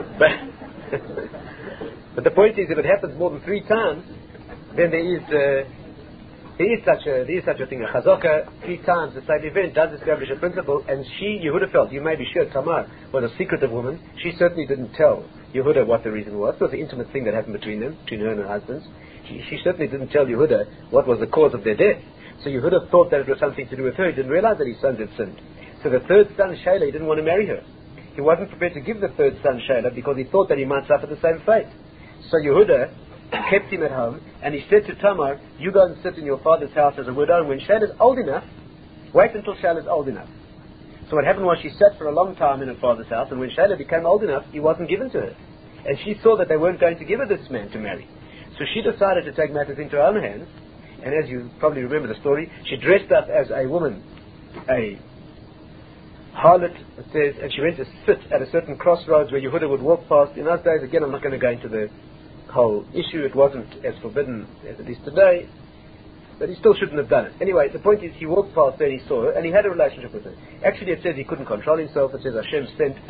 But the point is, if it happens more than 3 times, then there is such a thing. A chazaka, 3 times the same event does establish a principle, and Yehuda felt, you may be sure Tamar was a secretive woman. She certainly didn't tell Yehuda what the reason was. It was an intimate thing that happened between them, between her and her husband. She certainly didn't tell Yehuda what was the cause of their death. So Yehuda thought that it was something to do with her. He didn't realize that his sons had sinned. So the 3rd son, Shelah, he didn't want to marry her. He wasn't prepared to give the 3rd son, Shelah, because he thought that he might suffer the same fate. So Yehuda kept him at home, and he said to Tamar, you go and sit in your father's house as a widow, and when Shelah is old enough, wait until Shelah is old enough. So what happened was, she sat for a long time in her father's house, and when Shelah became old enough, he wasn't given to her. And she saw that they weren't going to give her this man to marry. So she decided to take matters into her own hands, and as you probably remember the story, she dressed up as a woman, a harlot, it says, and she went to sit at a certain crossroads where Yehuda would walk past. In those days, again, I'm not going to go into the whole issue. It wasn't as forbidden as it is today, but he still shouldn't have done it. Anyway, the point is, he walked past there and he saw her, and he had a relationship with her. Actually, it says he couldn't control himself. It says Hashem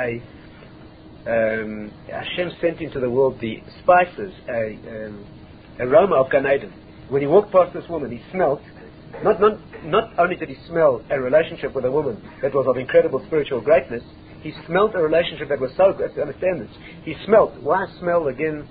sent into the world the spices, aroma of Gan Eden. When he walked past this woman, he smelt. Not only did he smell a relationship with a woman that was of incredible spiritual greatness, he smelt a relationship that was so good. To understand this, he smelt. Why smell again?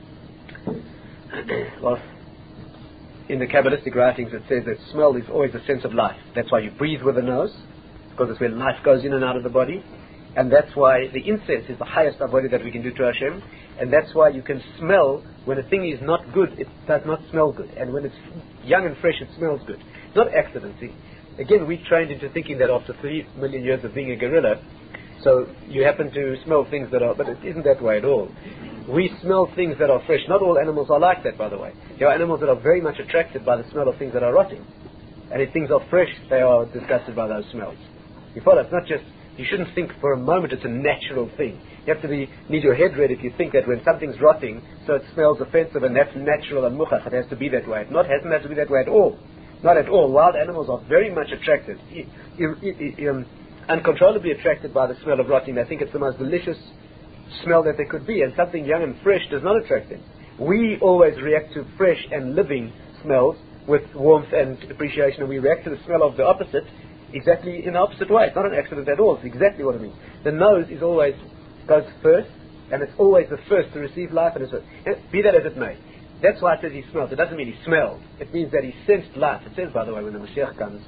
Well, in the Kabbalistic writings it says that smell is always a sense of life. That's why you breathe with the nose, because it's where life goes in and out of the body. And that's why the incense is the highest body that we can do to Hashem. And that's why you can smell when a thing is not good, it does not smell good. And when it's young and fresh, it smells good. It's not accidental. Again, we trained into thinking that after 3 million years of being a gorilla, so you happen to smell things that are, but it isn't that way at all. We smell things that are fresh. Not all animals are like that, by the way. There are animals that are very much attracted by the smell of things that are rotting. And if things are fresh, they are disgusted by those smells. You follow? It's not just, you shouldn't think for a moment it's a natural thing. You have to need your head read if you think that when something's rotting, so it smells offensive and that's natural and muchach, it has to be that way. It hasn't had to be that way at all. Not at all. Wild animals are very much attracted, uncontrollably attracted by the smell of rotting. They think it's the most delicious smell that there could be, and something young and fresh does not attract them. We always react to fresh and living smells with warmth and appreciation, and we react to the smell of the opposite exactly in the opposite way. It's not an accident at all. It's exactly what I mean. The nose is always goes first, and it's always the first to receive life, and be that as it may. That's why it says he smelled. It doesn't mean he smelled. It means that he sensed life. It says, by the way, when the Mashiach comes,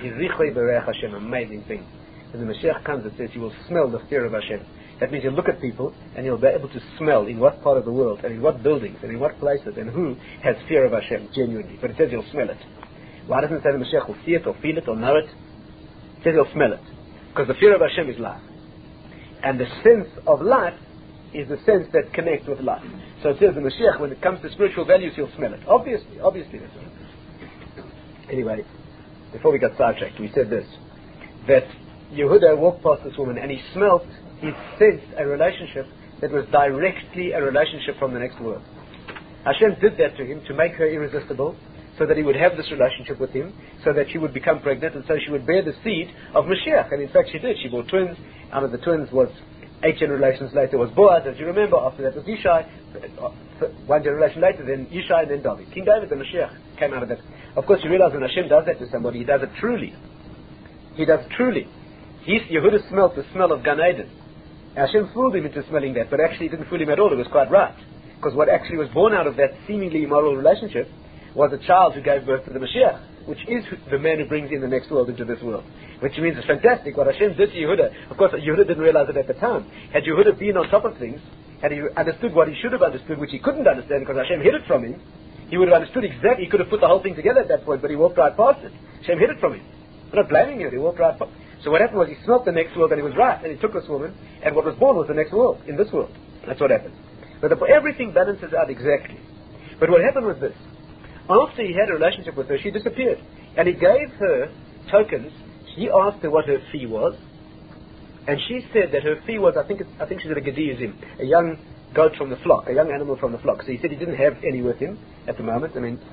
amazing thing. When the Mashiach comes, it says he will smell the fear of Hashem. That means you'll look at people and you'll be able to smell in what part of the world and in what buildings and in what places and who has fear of Hashem genuinely. But it says you'll smell it. Why doesn't it say the Mashiach will see it or feel it or know it? It says you'll smell it. Because the fear of Hashem is life. And the sense of life is the sense that connects with life. So it says the Mashiach, when it comes to spiritual values, he'll smell it. Obviously that's it. Anyway, before we got sidetracked, we said this, that Yehuda walked past this woman and he sensed a relationship that was directly a relationship from the next world. Hashem did that to him to make her irresistible, so that he would have this relationship with him, so that she would become pregnant, and so she would bear the seed of Mashiach. And in fact she did. She bore twins. Out of the twins was 8 generations later was Boaz, as you remember. After that was Yishai. 1 generation later, then Yishai, and then David. King David, the Mashiach, came out of that. Of course, you realize when Hashem does that to somebody, he does it truly. He does it truly. Yehuda smelled the smell of Gan Eden. Hashem fooled him into smelling that, but actually he didn't fool him at all. It was quite right. Because what actually was born out of that seemingly immoral relationship was a child who gave birth to the Mashiach, which is the man who brings in the next world into this world. Which means it's fantastic what Hashem did to Yehuda. Of course, Yehuda didn't realize it at the time. Had Yehuda been on top of things, had he understood what he should have understood, which he couldn't understand because Hashem hid it from him, he would have understood exactly. He could have put the whole thing together at that point, but he walked right past it. Hashem hid it from him. I'm not blaming you. He walked right past. So what happened was he smelt the next world, and he was right, and he took this woman, and what was born was the next world, in this world. That's what happened. But everything balances out exactly. But what happened was this. After he had a relationship with her, she disappeared. And he gave her tokens. He asked her what her fee was, and she said that her fee was, I think she's at a Gediyazim, a young goat from the flock, a young animal from the flock. So he said he didn't have any with him at the moment. I mean,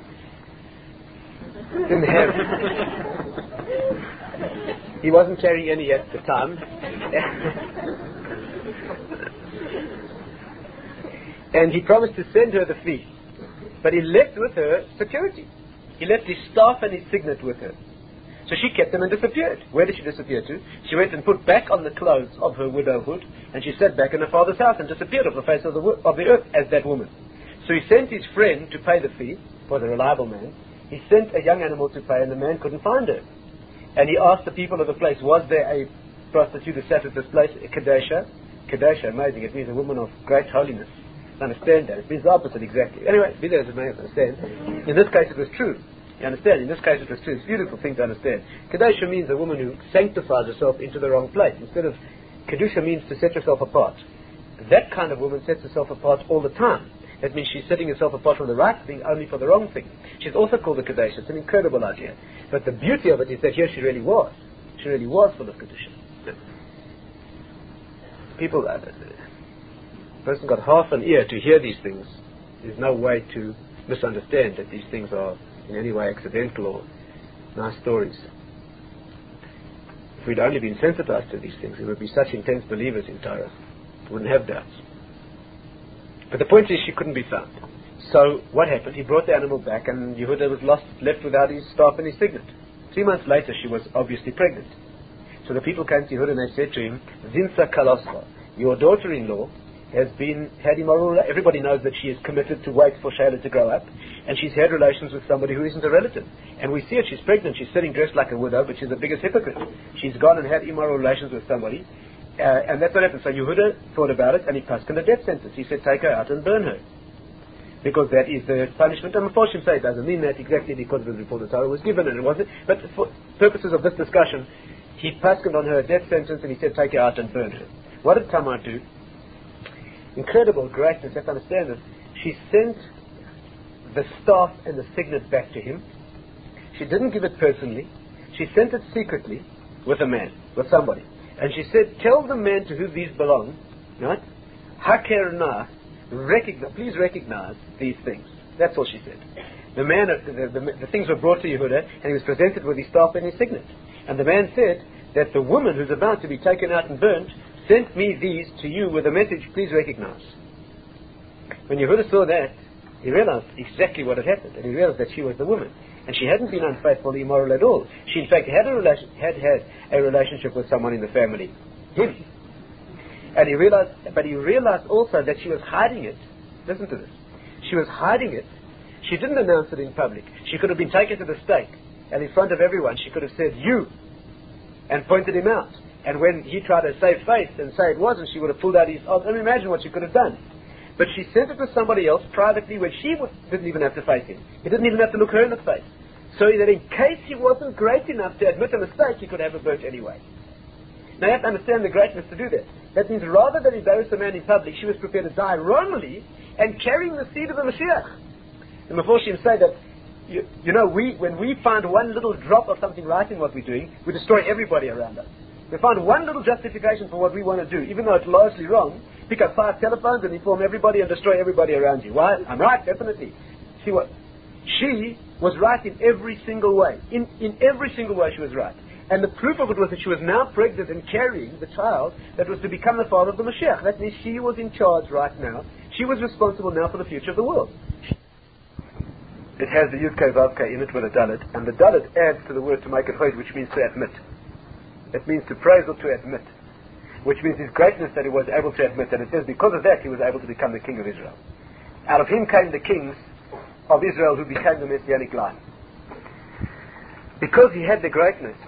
didn't have. He wasn't carrying any at the time. And he promised to send her the fee. But he left with her security. He left his staff and his signet with her. So she kept them and disappeared. Where did she disappear to? She went and put back on the clothes of her widowhood, and she sat back in her father's house and disappeared off the face of the earth as that woman. So he sent his friend to pay the fee, was a reliable man. He sent a young animal to pay, and the man couldn't find her. And he asked the people of the place, was there a prostitute who sat at this place, a Kadesha? Kadesha, amazing, it means a woman of great holiness. Understand that. It means the opposite exactly. Anyway, be that as it may, understand. In this case it was true. You understand? In this case it was true. It's a beautiful thing to understand. Kadesha means a woman who sanctifies herself into the wrong place. Instead of Kedusha means to set yourself apart. That kind of woman sets herself apart all the time. That means she's setting herself apart from the right thing only for the wrong thing. She's also called a Kadesha. It's an incredible idea. But the beauty of it is that here she really was. She really was full of Kedusha. People, the person got half an ear to hear these things. There's no way to misunderstand that these things are in any way accidental or nice stories. If we'd only been sensitized to these things, we would be such intense believers in Torah. We wouldn't have doubts. But the point is, she couldn't be found. So what happened? He brought the animal back, and Yehuda was left without his staff and his signet. 3 months later, she was obviously pregnant. So the people came to Yehuda and they said to him, Zinsa Kaloscha, your daughter-in-law has had immoral. Everybody knows that she is committed to wait for Shayla to grow up, and she's had relations with somebody who isn't a relative. And we see it, she's pregnant, she's sitting dressed like a widow, but she's the biggest hypocrite. She's gone and had immoral relations with somebody, and that's what happened. So Yehuda thought about it, and he passed on a death sentence. He said, take her out and burn her, because that is the punishment. And unfortunately, say it doesn't mean that exactly, because it was before the Torah was given, and it wasn't. But for purposes of this discussion, he passed on her a death sentence, and he said, take her out and burn her. What did Tamar do? Incredible greatness. You have to understand this. She sent the staff and the signet back to him. She didn't give it personally. She sent it secretly with a man, with somebody. And she said, tell the man to whom these belong, right? Haker please recognize these things. That's all she said. The man, the things were brought to Yehuda, and he was presented with his staff and his signet. And the man said that the woman who's about to be taken out and burnt sent me these to you with a message, please recognize. When Yehuda saw that, he realized exactly what had happened, and he realized that she was the woman. And she hadn't been unfaithful, immoral at all. She, in fact, had had a relationship with someone in the family, him. And he realized also that she was hiding it. Listen to this. She was hiding it. She didn't announce it in public. She could have been taken to the stake, and in front of everyone, she could have said, you, and pointed him out. And when he tried to save face and say it wasn't, she would have pulled out his arm. I mean, imagine what she could have done. But she sent it to somebody else privately when she didn't even have to face him. He didn't even have to look her in the face. So that in case he wasn't great enough to admit a mistake, he could have her burnt anyway. Now you have to understand the greatness to do that. That means rather than embarrass a man in public, she was prepared to die wrongly and carrying the seed of the Mashiach. And Meforshim say that, when we find one little drop of something right in what we're doing, we destroy everybody around us. We find one little justification for what we want to do, even though it's largely wrong, pick up 5 telephones and inform everybody and destroy everybody around you. Why? I'm right, definitely. See what? She was right in every single way. In every single way she was right. And the proof of it was that she was now pregnant and carrying the child that was to become the father of the Mashiach. That means she was in charge right now. She was responsible now for the future of the world. It has the Yud-Kei Vav-Kei in it with a Dalet, and the Dalet adds to the word to make it Hod, which means to admit. It means to praise or to admit, which means his greatness that he was able to admit. And it says because of that he was able to become the king of Israel. Out of him came the kings of Israel who became the Messianic line. Because he had the greatness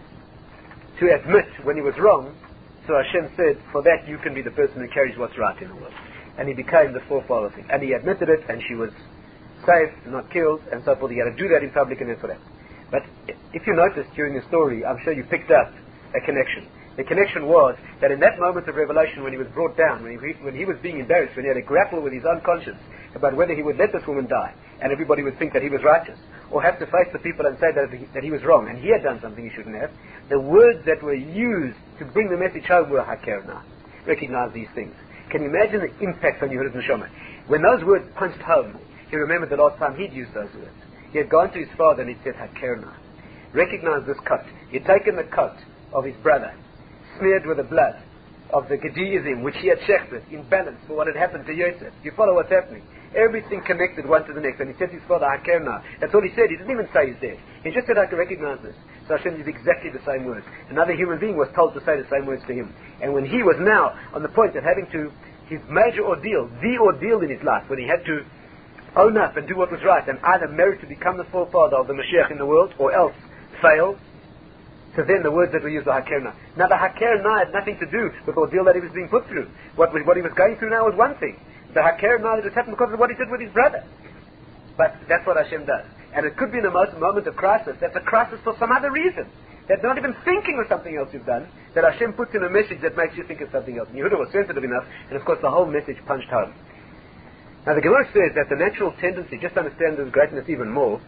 to admit when he was wrong, so Hashem said, for that you can be the person who carries what's right in the world. And he became the forefather thing. And he admitted it, and she was saved, not killed, and so forth. He had to do that in public, and that's what happened. But if you noticed during the story, I'm sure you picked up a connection. The connection was that in that moment of revelation, when he was brought down, when he was being embarrassed, when he had to grapple with his own conscience about whether he would let this woman die, and everybody would think that he was righteous, or have to face the people and say that he was wrong, and he had done something he shouldn't have, the words that were used to bring the message home were hakerna. Recognize these things. Can you imagine the impact on Yehuda's neshama? When those words punched home, he remembered the last time he'd used those words. He had gone to his father and he said, hakerna. Recognize this coat. He'd taken the coat of his brother, smeared with the blood of the Gedeism, which he had shechted in balance for what had happened to Yosef. You follow what's happening? Everything connected one to the next. And he said to his father, hakerna. That's all he said. He didn't even say he's dead. He just said, I can recognize this. So Hashem used exactly the same words. Another human being was told to say the same words to him. And when he was now on the point of having to, his major ordeal, the ordeal in his life, when he had to own up and do what was right, and either merit to become the forefather of the Mashiach in the world, or else fail, so then the words that were used were hakerna. Now the hakerna had nothing to do with the ordeal that he was being put through. What he was going through now was one thing. The hakerna that just happened because of what he did with his brother. But that's what Hashem does. And it could be in a moment of crisis, that's a crisis for some other reason. That not even thinking of something else you've done, that Hashem puts in a message that makes you think of something else. And Yehuda was sensitive enough, and of course the whole message punched home. Now the Gemara says that the natural tendency, just to understand this greatness even more,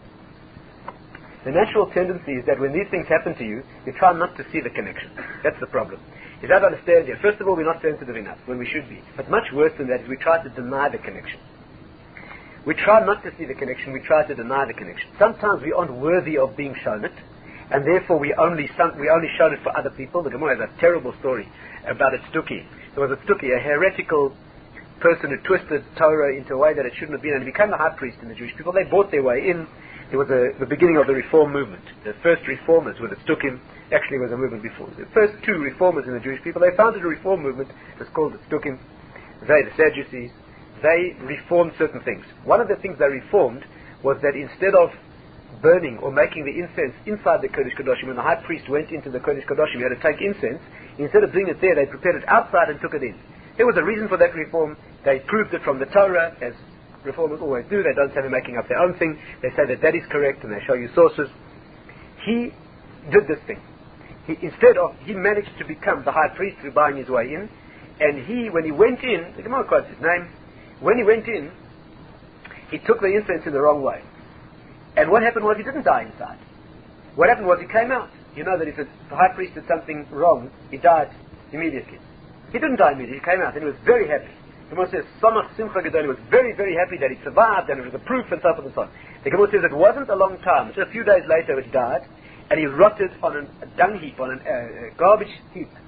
the natural tendency is that when these things happen to you, you try not to see the connection. That's the problem. You don't understand it. First of all, we're not sensitive enough when we should be. But much worse than that is we try to deny the connection. We try not to see the connection, we try to deny the connection. Sometimes we aren't worthy of being shown it, and therefore we only showed it for other people. The Gemara has a terrible story about a Tzduki. There was a Tzduki, a heretical person who twisted Torah into a way that it shouldn't have been, and he became the high priest in the Jewish people. They bought their way in. It was the beginning of the Reform movement. The first reformers were the Tzdukim. Actually, it was a movement before. The first two reformers in the Jewish people, they founded a reform movement. It was called the Tzdukim. The Sadducees. They reformed certain things. One of the things they reformed was that instead of burning or making the incense inside the Kodesh Kodashim, when the high priest went into the Kodesh Kodashim, he had to take incense. Instead of doing it there, they prepared it outside and took it in. There was a reason for that reform. They proved it from the Torah, as reformers always do. They don't say they're making up their own thing. They say that is correct, and they show you sources. He did this thing. He managed to become the high priest through buying his way in, and when he went in, the Gemara quotes his name, when he went in, he took the incense in the wrong way. And what happened was he didn't die inside. What happened was he came out. You know that if the high priest did something wrong, he died immediately. He didn't die immediately, he came out, and he was very happy. The Gemara says, Samach Simcha Gedol, he was very, very happy that he survived, and it was a proof, and so forth and so on. The Gemara says it wasn't a long time, just a few days later he died, and he rotted on a dung heap, on a garbage heap,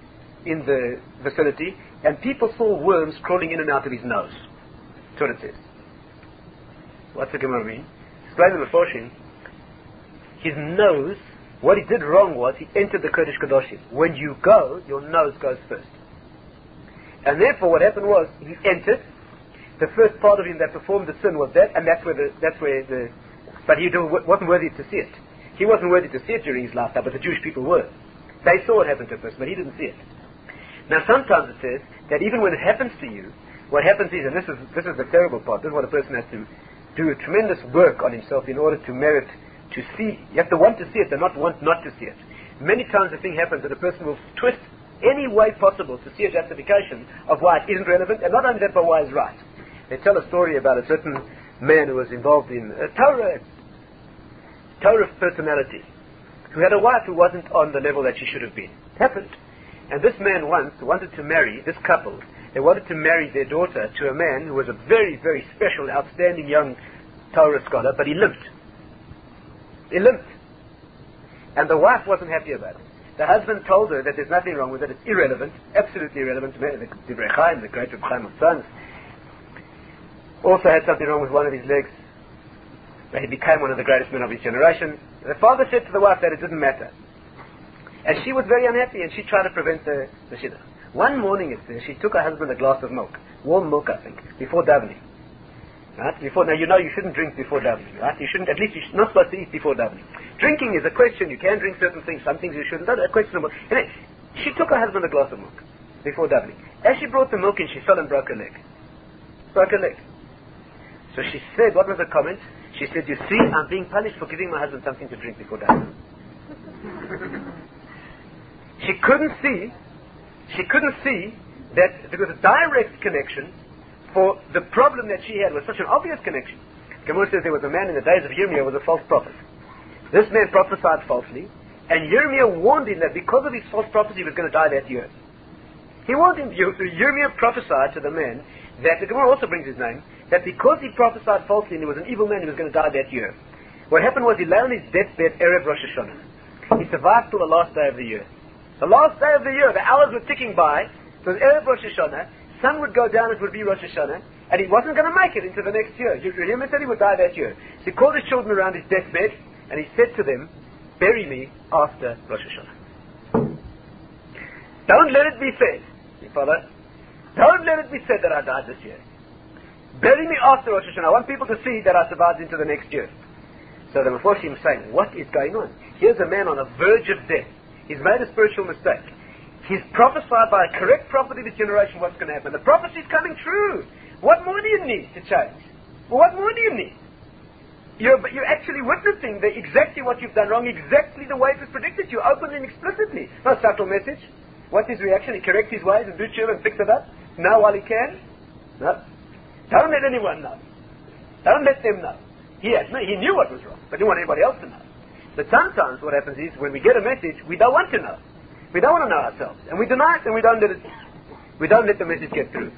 in the vicinity, and people saw worms crawling in and out of his nose. That's what it says. What's the Gemara mean? Explain the Meforshim. His nose, what he did wrong was he entered the Kodesh Kadoshim. When you go, your nose goes first. And therefore what happened was, he entered, the first part of him that performed the sin was that, and but he wasn't worthy to see it. He wasn't worthy to see it during his lifetime, but the Jewish people were. They saw what happened to a person, but he didn't see it. Now sometimes it says that even when it happens to you, what happens is, and this is the terrible part, this is what a person has to do a tremendous work on himself in order to merit to see. You have to want to see it and not want not to see it. Many times the thing happens that a person will twist any way possible to see a justification of why it isn't relevant, and not only that, but why it's right. They tell a story about a certain man who was involved in a Torah personality, who had a wife who wasn't on the level that she should have been. It happened. And this man once wanted to marry, this couple, they wanted to marry their daughter to a man who was a very, very special, outstanding young Torah scholar, but he limped. He limped. And the wife wasn't happy about it. The husband told her that there's nothing wrong with it, it's irrelevant, absolutely irrelevant. The Divrei Chaim, the great Reb Chaim of Tzanz, also had something wrong with one of his legs. He became one of the greatest men of his generation. The father said to the wife that it didn't matter. And she was very unhappy, and she tried to prevent the shidduch. One morning, it says, she took her husband a glass of milk, warm milk, I think, before davening. Right? Now you know you shouldn't drink before davening, right? You shouldn't, at least you're not supposed to eat before davening. Drinking is a question. You can drink certain things, some things you shouldn't. That's a questionable. Anyway, she took her husband a glass of milk before davening. As she brought the milk in, she fell and broke her leg. Broke her leg. So she said, what was her comment? She said, you see, I'm being punished for giving my husband something to drink before davening. She couldn't see that there was a direct connection for the problem that she had was such an obvious connection. Gemara says there was a man in the days of Yirmiyah who was a false prophet. This man prophesied falsely, and Yirmiyah warned him that because of his false prophecy he was going to die that year. He warned him, Yirmiyah prophesied to the man, that the Gemara also brings his name, that because he prophesied falsely and he was an evil man, he was going to die that year. What happened was he lay on his deathbed Erev Rosh Hashanah. He survived till the last day of the year. The last day of the year, the hours were ticking by, it was Erev Rosh Hashanah, sun would go down, it would be Rosh Hashanah, and he wasn't going to make it into the next year. Yirmiyah said he would die that year. So he called his children around his deathbed, and he said to them, bury me after Rosh Hashanah. Don't let it be said, you follow? Don't let it be said that I died this year. Bury me after Rosh Hashanah. I want people to see that I survived into the next year. So the Meforshim saying, what is going on? Here's a man on the verge of death. He's made a spiritual mistake. He's prophesied by a correct prophet of his generation what's going to happen. The prophecy's coming true. What more do you need to change? What more do you need? You're actually witnessing exactly what you've done wrong, exactly the way it was predicted to you, openly and explicitly. No subtle message. What's his reaction? He corrects his ways and do tshuva and fix it up? Now while he can? No. Don't let anyone know. Don't let them know. He knew what was wrong, but didn't want anybody else to know. But sometimes what happens is, when we get a message, we don't want to know. We don't want to know ourselves. And we deny it, and we don't let the message get through.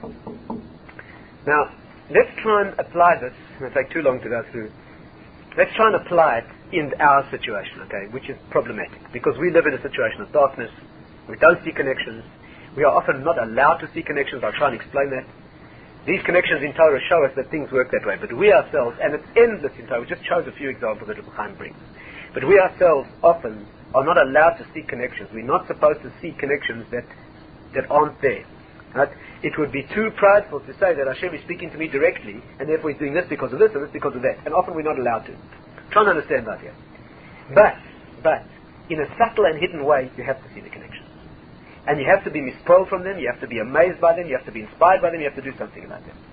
Now, let's try and apply this. It'll take too long to go through. Let's try and apply it in our situation, okay, which is problematic. Because we live in a situation of darkness. We don't see connections. We are often not allowed to see connections. I'll try and explain that. These connections in Torah show us that things work that way. But we ourselves, and it's endless in Torah, we just chose a few examples that Reb Chaim brings. But we ourselves often are not allowed to see connections. We're not supposed to see connections that aren't there. Right? It would be too prideful to say that Hashem is speaking to me directly, and therefore he's doing this because of this and this because of that. And often we're not allowed to. Try and understand that here. But, in a subtle and hidden way, you have to see the connections. And you have to be mispoiled from them, you have to be amazed by them, you have to be inspired by them, you have to do something about them.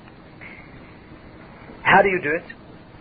How do you do it?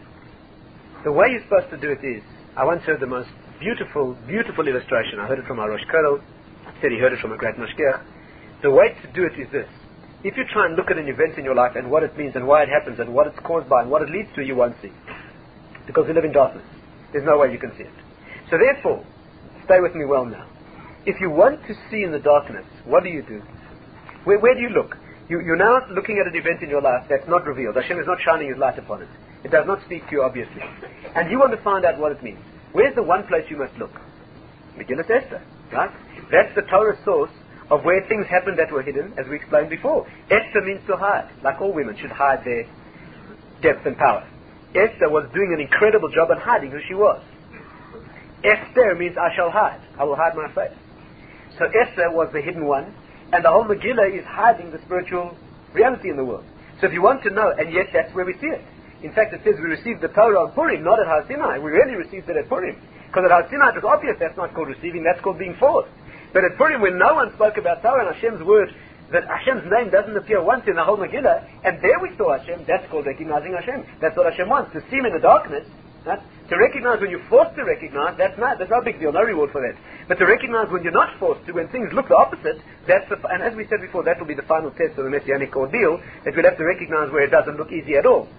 The way you're supposed to do it is, I once heard the most beautiful, beautiful illustration. I heard it from our Rosh Kollel. Said he heard it from a great Mashgiach. The way to do it is this. If you try and look at an event in your life and what it means and why it happens and what it's caused by and what it leads to, you won't see. Because we live in darkness. There's no way you can see it. So therefore, stay with me well now. If you want to see in the darkness, what do? Where do you look? You're now looking at an event in your life that's not revealed. Hashem is not shining his light upon it. It does not speak to you, obviously. And you want to find out what it means. Where's the one place you must look? Megillat Esther, right? That's the Torah source of where things happened that were hidden, as we explained before. Esther means to hide, like all women should hide their depth and power. Esther was doing an incredible job at hiding who she was. Esther means I shall hide. I will hide my face. So Esther was the hidden one, and the whole Megillah is hiding the spiritual reality in the world. So if you want to know, and yet that's where we see it. In fact, it says we received the Torah on Purim, not at Har Sinai. We really received it at Purim. Because at Har Sinai it was obvious that's not called receiving, that's called being forced. But at Purim, when no one spoke about Torah and Hashem's word, that Hashem's name doesn't appear once in the whole Megillah, and there we saw Hashem, that's called recognizing Hashem. That's what Hashem wants, to see Him in the darkness. Right? To recognize when you're forced to recognize, there's no big deal, no reward for that. But to recognize when you're not forced to, when things look the opposite, and as we said before, that will be the final test of the Messianic ordeal, that we'll have to recognize where it doesn't look easy at all.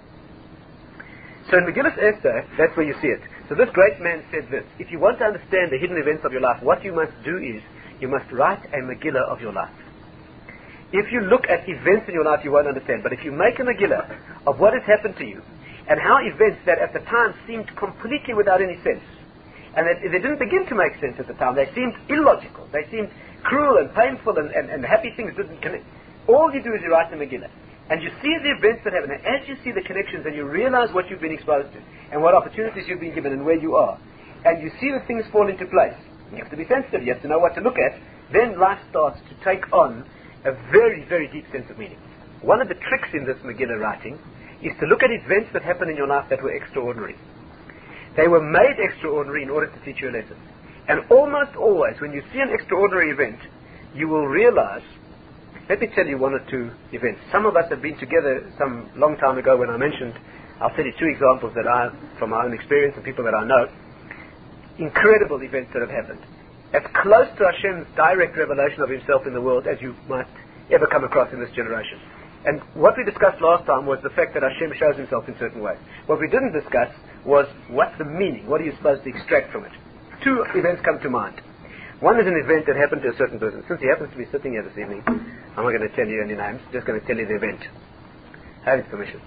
So in Megillah Esther, that's where you see it. So this great man said this: if you want to understand the hidden events of your life, what you must do is, you must write a Megillah of your life. If you look at events in your life, you won't understand. But if you make a Megillah of what has happened to you, and how events that at the time seemed completely without any sense, and that they didn't begin to make sense at the time, they seemed illogical, they seemed cruel and painful, and happy things didn't connect. All you do is you write a Megillah. And you see the events that happen, and as you see the connections, and you realize what you've been exposed to, and what opportunities you've been given, and where you are, and you see the things fall into place, you have to be sensitive, you have to know what to look at, then life starts to take on a very, very deep sense of meaning. One of the tricks in this Megillah writing is to look at events that happen in your life that were extraordinary. They were made extraordinary in order to teach you a lesson. And almost always, when you see an extraordinary event, you will realize. Let me tell you one or two events. Some of us have been together some long time ago when I mentioned, I'll tell you two examples that from my own experience and people that I know, incredible events that have happened. As close to Hashem's direct revelation of Himself in the world as you might ever come across in this generation. And what we discussed last time was the fact that Hashem shows Himself in certain ways. What we didn't discuss was what's the meaning, what are you supposed to extract from it. Two events come to mind. One is an event that happened to a certain person. Since he happens to be sitting here this evening, I'm not going to tell you any names, just going to tell you the event. I have his permission.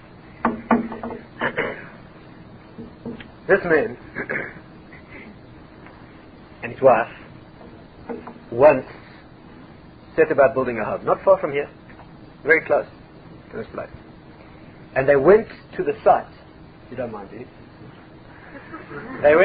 This man and his wife once set about building a home, not far from here, very close to this place. And they went to the site. You don't mind, do you? They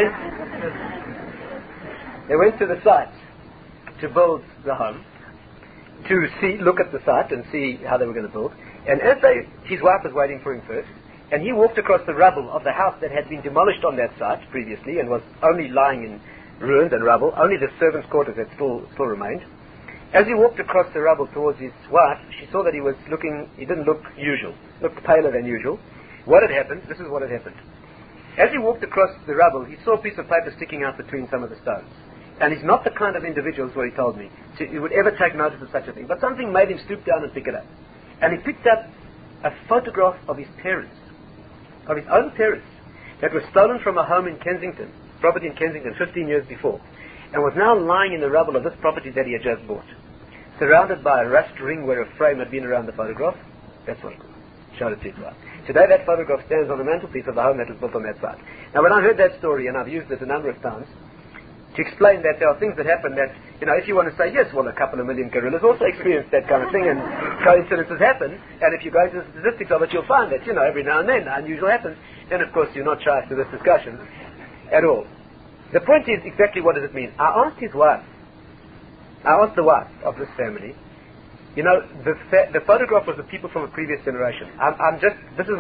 went to the site to build the home, to look at the site and see how they were going to build. And his wife was waiting for him first, and he walked across the rubble of the house that had been demolished on that site previously and was only lying in ruins and rubble. Only the servants' quarters had still remained. As he walked across the rubble towards his wife, she saw that he didn't look usual, looked paler than usual. What had happened? This is what had happened. As he walked across the rubble, he saw a piece of paper sticking out between some of the stones. And he's not the kind of individual, is what he told me, he would ever take notice of such a thing. But something made him stoop down and pick it up. And he picked up a photograph of his parents, of his own parents, that was stolen from a home in Kensington, property in Kensington, 15 years before, and was now lying in the rubble of this property that he had just bought, surrounded by a rust ring where a frame had been around the photograph. That's what showed it to his wife. Today that photograph stands on the mantelpiece of the home that was built on that site. Now when I heard that story, and I've used it a number of times, to explain that there are things that happen that, if you want to say, yes, well, a couple of million gorillas also experienced that kind of thing, and coincidences happen, and if you go into the statistics of it, you'll find that, every now and then, unusual happens, then of course you're not shy to this discussion at all. The point is, exactly what does it mean? I asked the wife of this family, the photograph was of people from a previous generation. I'm just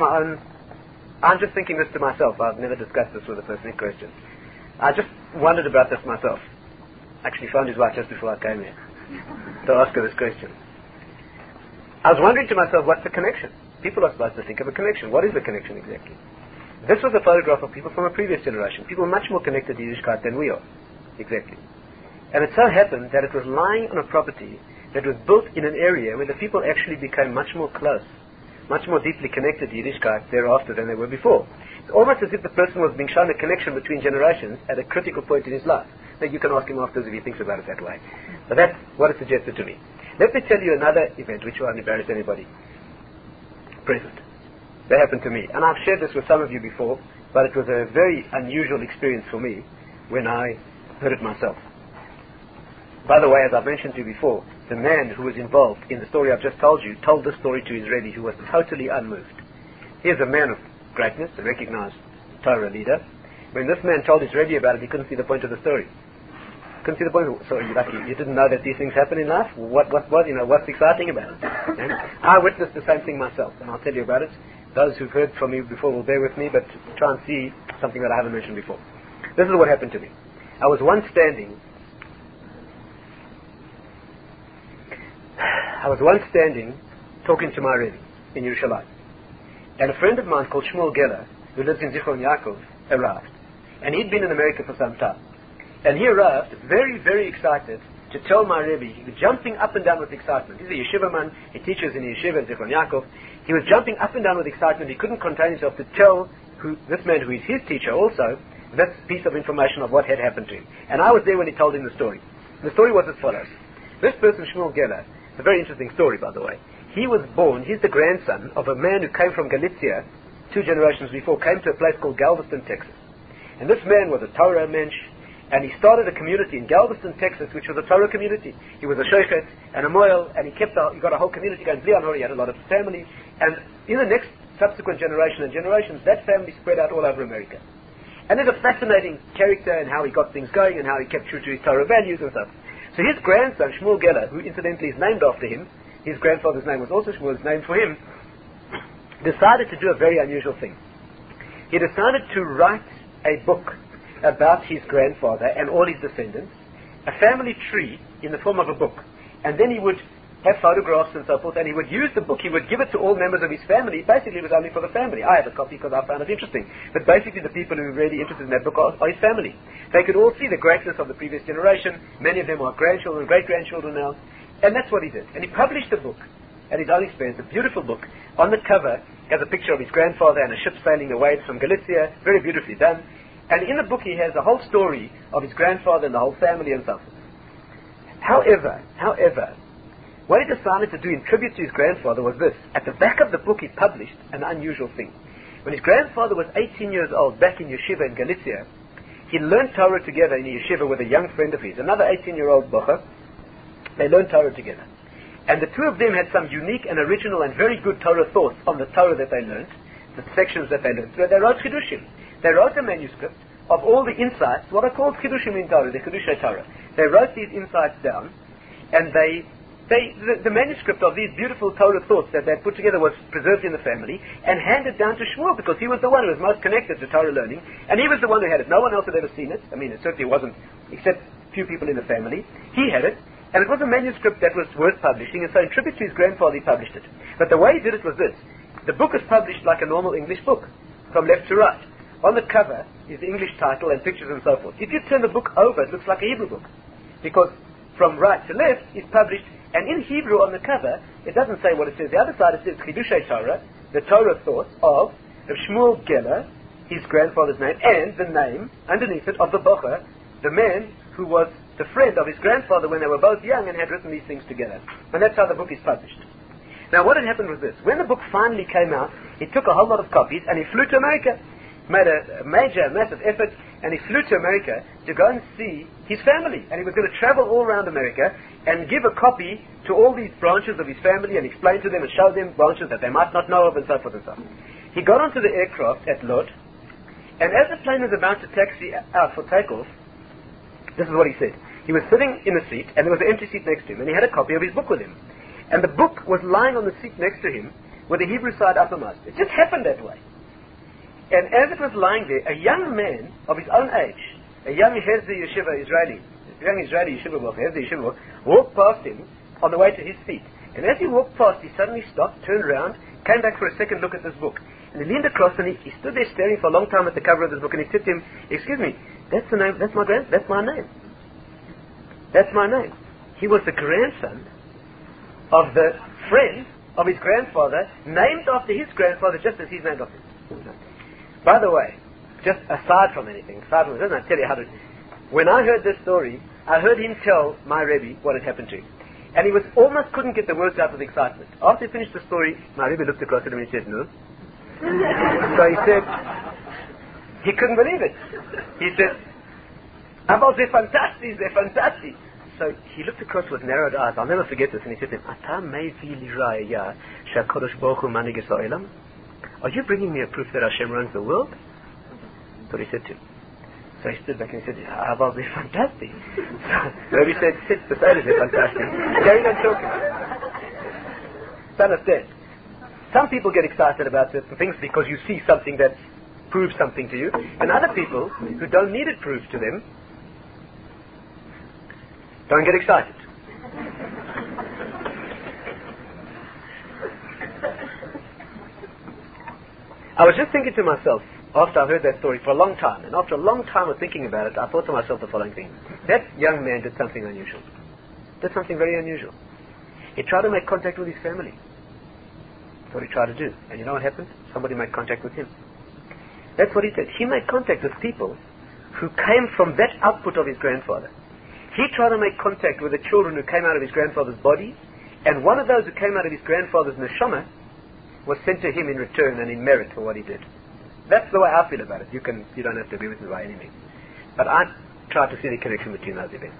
thinking this to myself. I've never discussed this with the person in question. I just wondered about this myself. Actually phoned his wife just before I came here to ask her this question. I was wondering to myself, what's the connection? People are supposed to think of a connection. What is the connection exactly? This was a photograph of people from a previous generation. People much more connected to Yiddishkeit than we are. Exactly. And it so happened that it was lying on a property that was built in an area where the people actually became much more close, much more deeply connected to Yiddishkeit thereafter than they were before. It's almost as if the person was being shown a connection between generations at a critical point in his life. Now you can ask him afterwards if he thinks about it that way. But that's what it suggested to me. Let me tell you another event which won't embarrass anybody present. That happened to me. And I've shared this with some of you before, but it was a very unusual experience for me when I heard it myself. By the way, as I've mentioned to you before, the man who was involved in the story I've just told you told this story to his Rebbe, who was totally unmoved. Here's a man of greatness, a recognized Torah leader. When this man told his Rebbe about it, he couldn't see the point of the story. Couldn't see the point. So you're lucky. You didn't know that these things happen in life? What's exciting about it? Okay? I witnessed the same thing myself, and I'll tell you about it. Those who've heard from me before will bear with me, but try and see something that I haven't mentioned before. This is what happened to me. I was once standing talking to my Rebbe in Yerushalayim. And a friend of mine called Shmuel Geller, who lives in Zichron Yaakov, arrived. And he'd been in America for some time. And he arrived very, very excited to tell my Rebbe. He was jumping up and down with excitement. He's a yeshiva man. He teaches in a yeshiva in Zichron Yaakov. He was jumping up and down with excitement. He couldn't contain himself to tell this man, who is his teacher also, this piece of information of what had happened to him. And I was there when he told him the story. The story was as follows. This person, Shmuel Geller, it's a very interesting story, by the way. He was born, he's the grandson of a man who came from Galicia 2 generations before, came to a place called Galveston, Texas. And this man was a Torah mensch, and he started a community in Galveston, Texas, which was a Torah community. He was a shochet and a moel, and he got a whole community going. He had a lot of family, and in the next subsequent generation and generations, that family spread out all over America. And there's a fascinating character in how he got things going and how he kept true to his Torah values and stuff. So his grandson, Shmuel Geller, who incidentally is named after him, his grandfather's name was also Shmuel, was named for him, decided to do a very unusual thing. He decided to write a book about his grandfather and all his descendants, a family tree in the form of a book. And then he would have photographs and so forth, and he would use the book, he would give it to all members of his family. Basically, it was only for the family. I have a copy because I found it interesting. But basically, the people who are really interested in that book are his family. They could all see the greatness of the previous generation. Many of them are grandchildren, great-grandchildren now. And that's what he did. And he published a book at his own expense, a beautiful book. On the cover has a picture of his grandfather and a ship sailing away from Galicia, very beautifully done. And in the book he has a whole story of his grandfather and the whole family and so forth. However, what he decided to do in tribute to his grandfather was this. At the back of the book he published an unusual thing. When his grandfather was 18 years old, back in yeshiva in Galicia, he learned Torah together in a yeshiva with a young friend of his, another 18-year-old bocher. They learned Torah together. And the two of them had some unique and original and very good Torah thoughts on the Torah that they learned, the sections that they learned. So they wrote Chidushim. They wrote a manuscript of all the insights, what are called Chidushim in Torah, the Chidushay Torah. They wrote these insights down, and the manuscript of these beautiful Torah thoughts that they had put together was preserved in the family and handed down to Shmuel, because he was the one who was most connected to Torah learning, and he was the one who had it. No one else had ever seen it. I mean, it certainly wasn't, except few people in the family. He had it, and it was a manuscript that was worth publishing, and so in tribute to his grandfather he published it. But the way he did it was this. The book is published like a normal English book, from left to right. On the cover is the English title and pictures and so forth. If you turn the book over, it looks like a Hebrew book, because from right to left is published, and in Hebrew on the cover, it doesn't say what it says. The other side it says Chidushay Torah, the Torah thoughts of Shmuel Geller, his grandfather's name, and the name underneath it of the bocher, the man who was the friend of his grandfather when they were both young and had written these things together. And that's how the book is published. Now what had happened was this. When the book finally came out, he took a whole lot of copies and he flew to America. Made a massive effort, and he flew to America to go and see his family. And he was going to travel all around America and give a copy to all these branches of his family and explain to them and show them branches that they might not know of and so forth and so on. He got onto the aircraft at Lod, and as the plane was about to taxi out for takeoff, this is what he said. He was sitting in a seat, and there was an empty seat next to him, and he had a copy of his book with him. And the book was lying on the seat next to him with the Hebrew side uppermost. It just happened that way. And as it was lying there, a young man of his own age, a young Hezdi Yeshiva Israeli Yeshiva Hezdi Yeshiva, walked past him on the way to his seat. And as he walked past, he suddenly stopped, turned around, came back for a second look at this book. And he leaned across and he stood there staring for a long time at the cover of this book, and he said to him, "Excuse me, that's the name, that's my name. That's my name." He was the grandson of the friend of his grandfather, named after his grandfather just as he's named after him. By the way, just aside from anything, doesn't I tell you how to... When I heard this story, I heard him tell my Rebbe what had happened to him. And he was almost couldn't get the words out of excitement. After he finished the story, my Rebbe looked across at him and he said, "No." So he said, he couldn't believe it. He said, "Aber they're fantastic. so he looked across with narrowed eyes. I'll never forget this. And he said to him, Ata mevi liraya she'HaKadosh Baruch Hu manhig es ha'olam? Are you bringing me a proof that Hashem runs the world? That's what he said to him. So he stood back and he said, Aval, they're fantastic. So Rabbi said, sit beside him, they're fantastic. Carry on talking. Son of death. Some people get excited about certain things because you see something that proves something to you, and other people who don't need it proved to them don't get excited. I was just thinking to myself, after I heard that story for a long time, and after a long time of thinking about it, I thought to myself the following thing. That young man did something unusual. Did something very unusual. He tried to make contact with his family. That's what he tried to do. And you know what happened? Somebody made contact with him. That's what he did. He made contact with people who came from that output of his grandfather. He tried to make contact with the children who came out of his grandfather's body, and one of those who came out of his grandfather's neshama was sent to him in return and in merit for what he did. That's the way I feel about it. You don't have to agree with me by any means. But I try to see the connection between those events.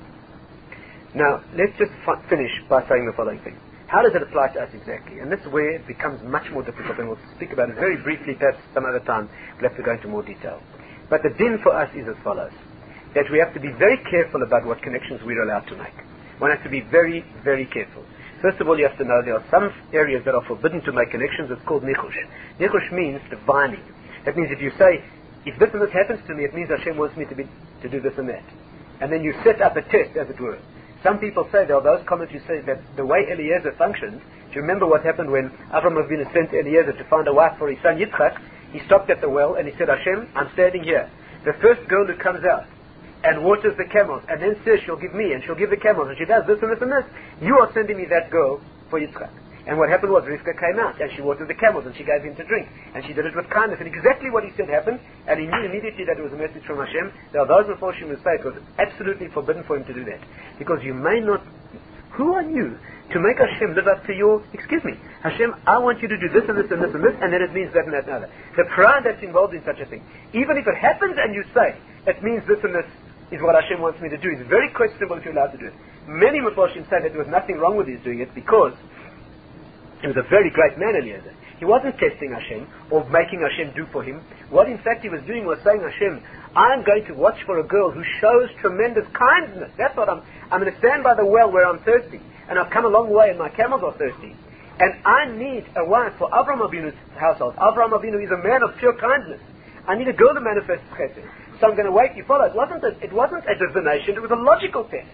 Now, let's just finish by saying the following thing. How does it apply to us exactly? And this is where it becomes much more difficult, and we'll speak about it very briefly, perhaps some other time. We'll have to go into more detail. But the din for us is as follows. That we have to be very careful about what connections we're allowed to make. One has to be very, very careful. First of all, you have to know there are some areas that are forbidden to make connections. It's called nichush. Nichush means divining. That means if you say, if this and this happens to me, it means Hashem wants me to do this and that. And then you set up a test, as it were. Some people say, there are those comments who say that the way Eliezer functions, do you remember what happened when Avram Avinu sent Eliezer to find a wife for his son Yitzchak? He stopped at the well and he said, Hashem, I'm standing here. The first girl who comes out and waters the camels and then says she'll give me and she'll give the camels and she does this and this and this, you are sending me that girl for Yitzchak. And what happened was Rivka came out and she watered the camels and she gave him to drink. And she did it with kindness. And exactly what he said happened. And he knew immediately that it was a message from Hashem. There are those Mephoshim who say it was absolutely forbidden for him to do that. Because you may not... Who are you to make Hashem live up to your... Excuse me. Hashem, I want you to do this and this and this and this, and then it means that and that and other. The pride that's involved in such a thing. Even if it happens and you say, it means this and this is what Hashem wants me to do. It's very questionable if you're allowed to do it. Many Mephoshim say that there was nothing wrong with his doing it because he was a very great man, Eliezer. He wasn't testing Hashem or making Hashem do for him. What in fact he was doing was saying, Hashem, I'm going to watch for a girl who shows tremendous kindness. That's what I'm going to stand by the well where I'm thirsty. And I've come a long way and my camels are thirsty. And I need a wife for Avraham Avinu's household. Avraham Avinu is a man of pure kindness. I need a girl to manifest chesed. So I'm going to wait. You follow? It wasn't a divination. It was a logical test.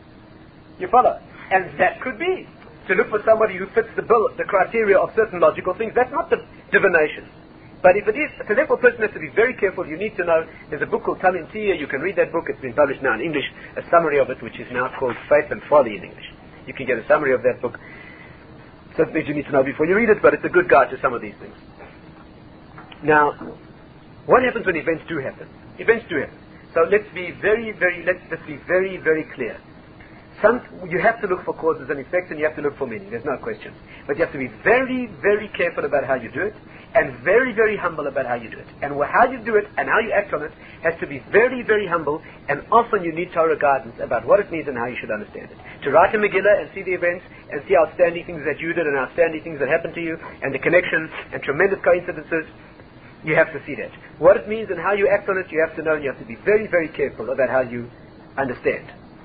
You follow? And that could be. To look for somebody who fits the bill, the criteria of certain logical things, that's not the divination. But if it is, so therefore a person has to be very careful. You need to know, there's a book called Talim Tia, you can read that book, it's been published now in English, a summary of it, which is now called Faith and Folly in English. You can get a summary of that book. Certain things you need to know before you read it, but it's a good guide to some of these things. Now, what happens when events do happen? Events do happen. So let's be very, very clear. You have to look for causes and effects, and you have to look for meaning. There's no question. But you have to be very, very careful about how you do it, and very, very humble about how you do it. And how you do it and how you act on it has to be very, very humble, and often you need Torah guidance about what it means and how you should understand it. To write a Megillah and see the events, and see outstanding things that you did and outstanding things that happened to you, and the connection and tremendous coincidences, you have to see that. What it means and how you act on it, you have to know, and you have to be very, very careful about how you understand.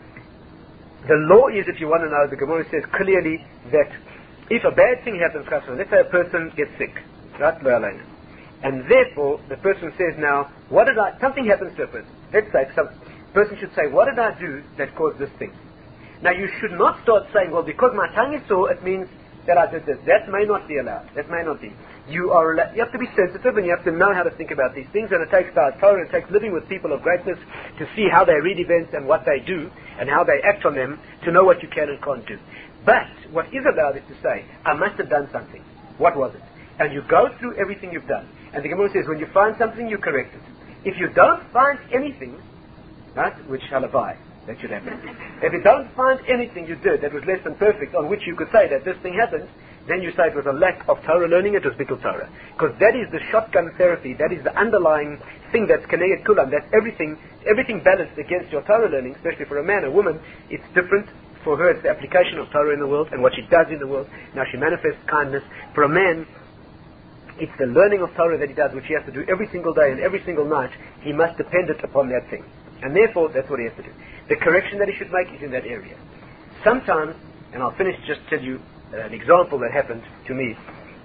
The law is, if you want to know, the Gemara says clearly that if a bad thing happens, let's say a person gets sick, right? And therefore, the person says now, something happens to a person. Let's say, some person should say, what did I do that caused this thing? Now, you should not start saying, well, because my tongue is sore, it means that I did this. That may not be allowed. That may not be. You have to be sensitive, and you have to know how to think about these things, and it takes Torah, it takes living with people of greatness to see how they read events and what they do and how they act on them to know what you can and can't do. But what is allowed is to say, I must have done something. What was it? And you go through everything you've done. And the Gemara says, when you find something, you correct it. If you don't find anything, right, which halabai, that should happen. If you don't find anything you did that was less than perfect on which you could say that this thing happened, then you say it was a lack of Torah learning, it was bittul Torah. Because that is the shotgun therapy, that is the underlying thing that's keneged kulam, that's everything balanced against your Torah learning, especially for a man. A woman, it's different. For her, it's the application of Torah in the world and what she does in the world. Now she manifests kindness. For a man, it's the learning of Torah that he does, which he has to do every single day and every single night. He must depend upon that thing. And therefore, that's what he has to do. The correction that he should make is in that area. Sometimes, and I'll finish just tell you an example that happened to me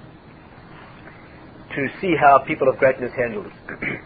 to see how people of greatness handle it.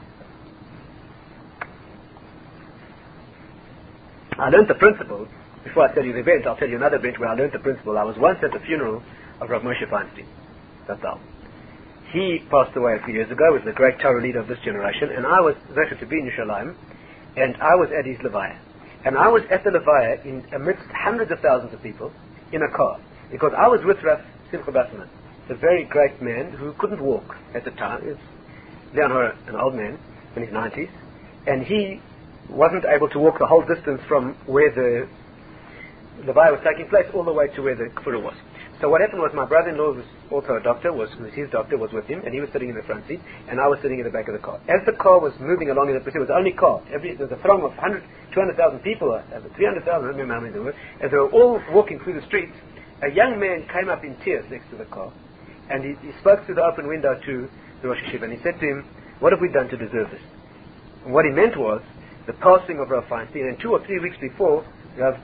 I learned the principle. Before I tell you the event, I'll tell you another event where I learned the principle. I was once at the funeral of Rav Moshe Feinstein. That's all. He passed away a few years ago, was the great Torah leader of this generation, and I was zecher to be in Yerushalayim, and I was at his levaya. And I was at the levaya amidst hundreds of thousands of people in a car, because I was with Rav Simcha Basselman, a very great man who couldn't walk at the time. He was Leon Hora, an old man in his 90s, and he wasn't able to walk the whole distance from where the levaya was taking place all the way to where the kfura was. So what happened was my brother-in-law, was also a doctor, his doctor was with him, and he was sitting in the front seat, and I was sitting in the back of the car. As the car was moving along in the pursuit, it was the only car. There was a throng of 100, 200,000 people, 300,000, I don't remember how many there were. As they were all walking through the streets, a young man came up in tears next to the car, and he spoke through the open window to the Rosh Hashiva, and he said to him, "What have we done to deserve this?" And what he meant was the passing of Rav Feinstein, and 2 or 3 weeks before, Rav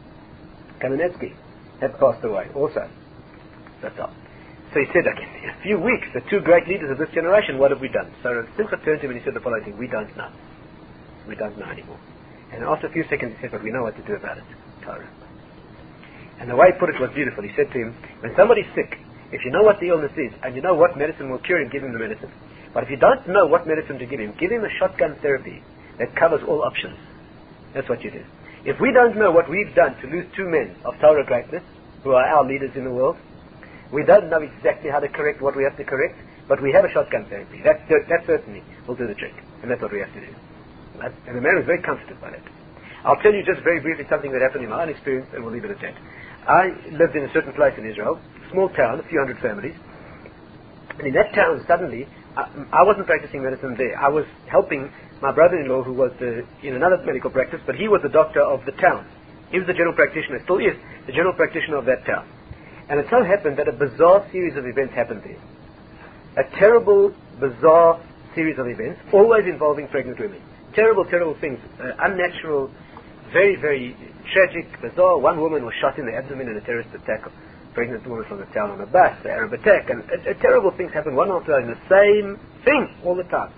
Kamenetsky had passed away also. That's all. So he said, okay, in a few weeks, the 2 great leaders of this generation, what have we done? So Simcha turned to him and he said the following thing: we don't know. We don't know anymore. And after a few seconds he said, but we know what to do about it. Torah. And the way he put it was beautiful. He said to him, when somebody's sick, if you know what the illness is, and you know what medicine will cure him, give him the medicine. But if you don't know what medicine to give him a shotgun therapy that covers all options. That's what you do. If we don't know what we've done to lose 2 men of Torah greatness, who are our leaders in the world, we don't know exactly how to correct what we have to correct, but we have a shotgun therapy. That certainly will do the trick. And that's what we have to do. And the man was very comforted by that. I'll tell you just very briefly something that happened in my own experience, and we'll leave it at that. I lived in a certain place in Israel, small town, a few hundred families. And in that town, suddenly, I wasn't practicing medicine there. I was helping my brother-in-law, who was in another medical practice, but he was the doctor of the town. He was the general practitioner, still is the general practitioner of that town. And it so happened that a bizarre series of events happened there. A terrible, bizarre series of events, always involving pregnant women. Terrible, terrible things. Unnatural, very, very tragic, bizarre. One woman was shot in the abdomen in a terrorist attack. A pregnant woman from the town on a bus, the Arab attack. And terrible things happened one after another. The same thing all the time.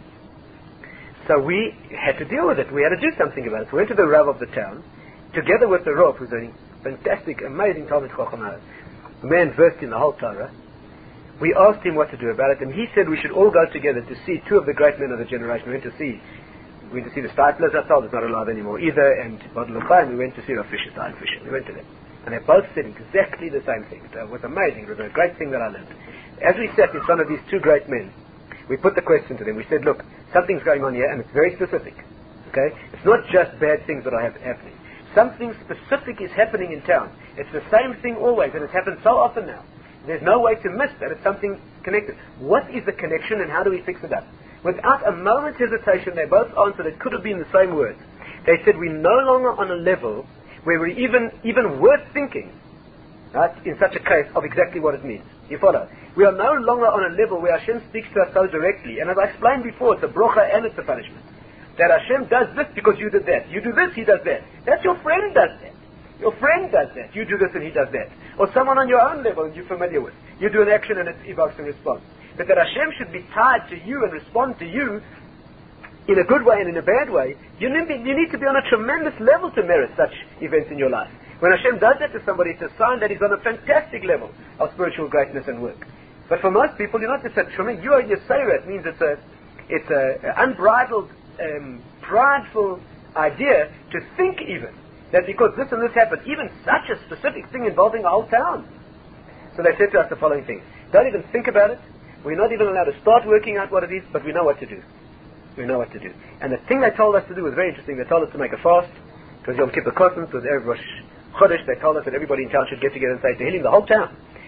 So we had to deal with it. We had to do something about it. So we went to the Rav of the town, together with the Rav, who's a fantastic, amazing Talmid Chacham, a man versed in the whole Torah. We asked him what to do about it, and he said we should all go together to see 2 of the great men of the generation. We went to see the Steiplers ourselves, it's not alive anymore either, and Bodil Chaim, we went to see Rav Fisher, Stein Fisher. We went to them. And they both said exactly the same thing. It was amazing. It was a great thing that I learned. As we sat in front of these 2 great men, we put the question to them. We said, look, something's going on here, and it's very specific. Okay? It's not just bad things that are happening. Something specific is happening in town. It's the same thing always, and it's happened so often now. There's no way to miss that it's something connected. What is the connection, and how do we fix it up? Without a moment's hesitation, they both answered it could have been the same words. They said we're no longer on a level where we're even worth thinking, right, in such a case, of exactly what it means. You follow? We are no longer on a level where Hashem speaks to us so directly. And as I explained before, it's a brocha and it's a punishment. That Hashem does this because you did that. You do this, He does that. That's your friend does that. Your friend does that. You do this and he does that. Or someone on your own level that you're familiar with. You do an action and it evokes a response. But that Hashem should be tied to you and respond to you in a good way and in a bad way, you need to be on a tremendous level to merit such events in your life. When Hashem does that to somebody, it's a sign that he's on a fantastic level of spiritual greatness and work. But for most people, you're not just a tremendous. You are Yesera. It means it's a unbridled, prideful idea to think even that because this and this happened, even such a specific thing involving a whole town. So they said to us the following thing: don't even think about it. We're not even allowed to start working out what it is, but we know what to do. We know what to do. And the thing they told us to do was very interesting. They told us to make a fast. It was Yom Kippur Kosim, it was Erev Rosh Chodesh. They told us that everybody in town should get together and say Tehillim, the whole town.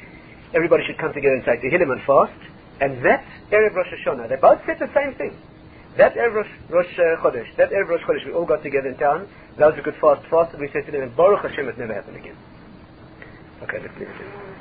everybody should come together and take the Tehillim and fast. And that Erev Rosh Hashanah, they both said the same thing. That Erev Rosh Chodesh, we all got together in town. Those who could fast, fasted. We said to them, Baruch Hashem, it never happened again. Okay, let's leave it.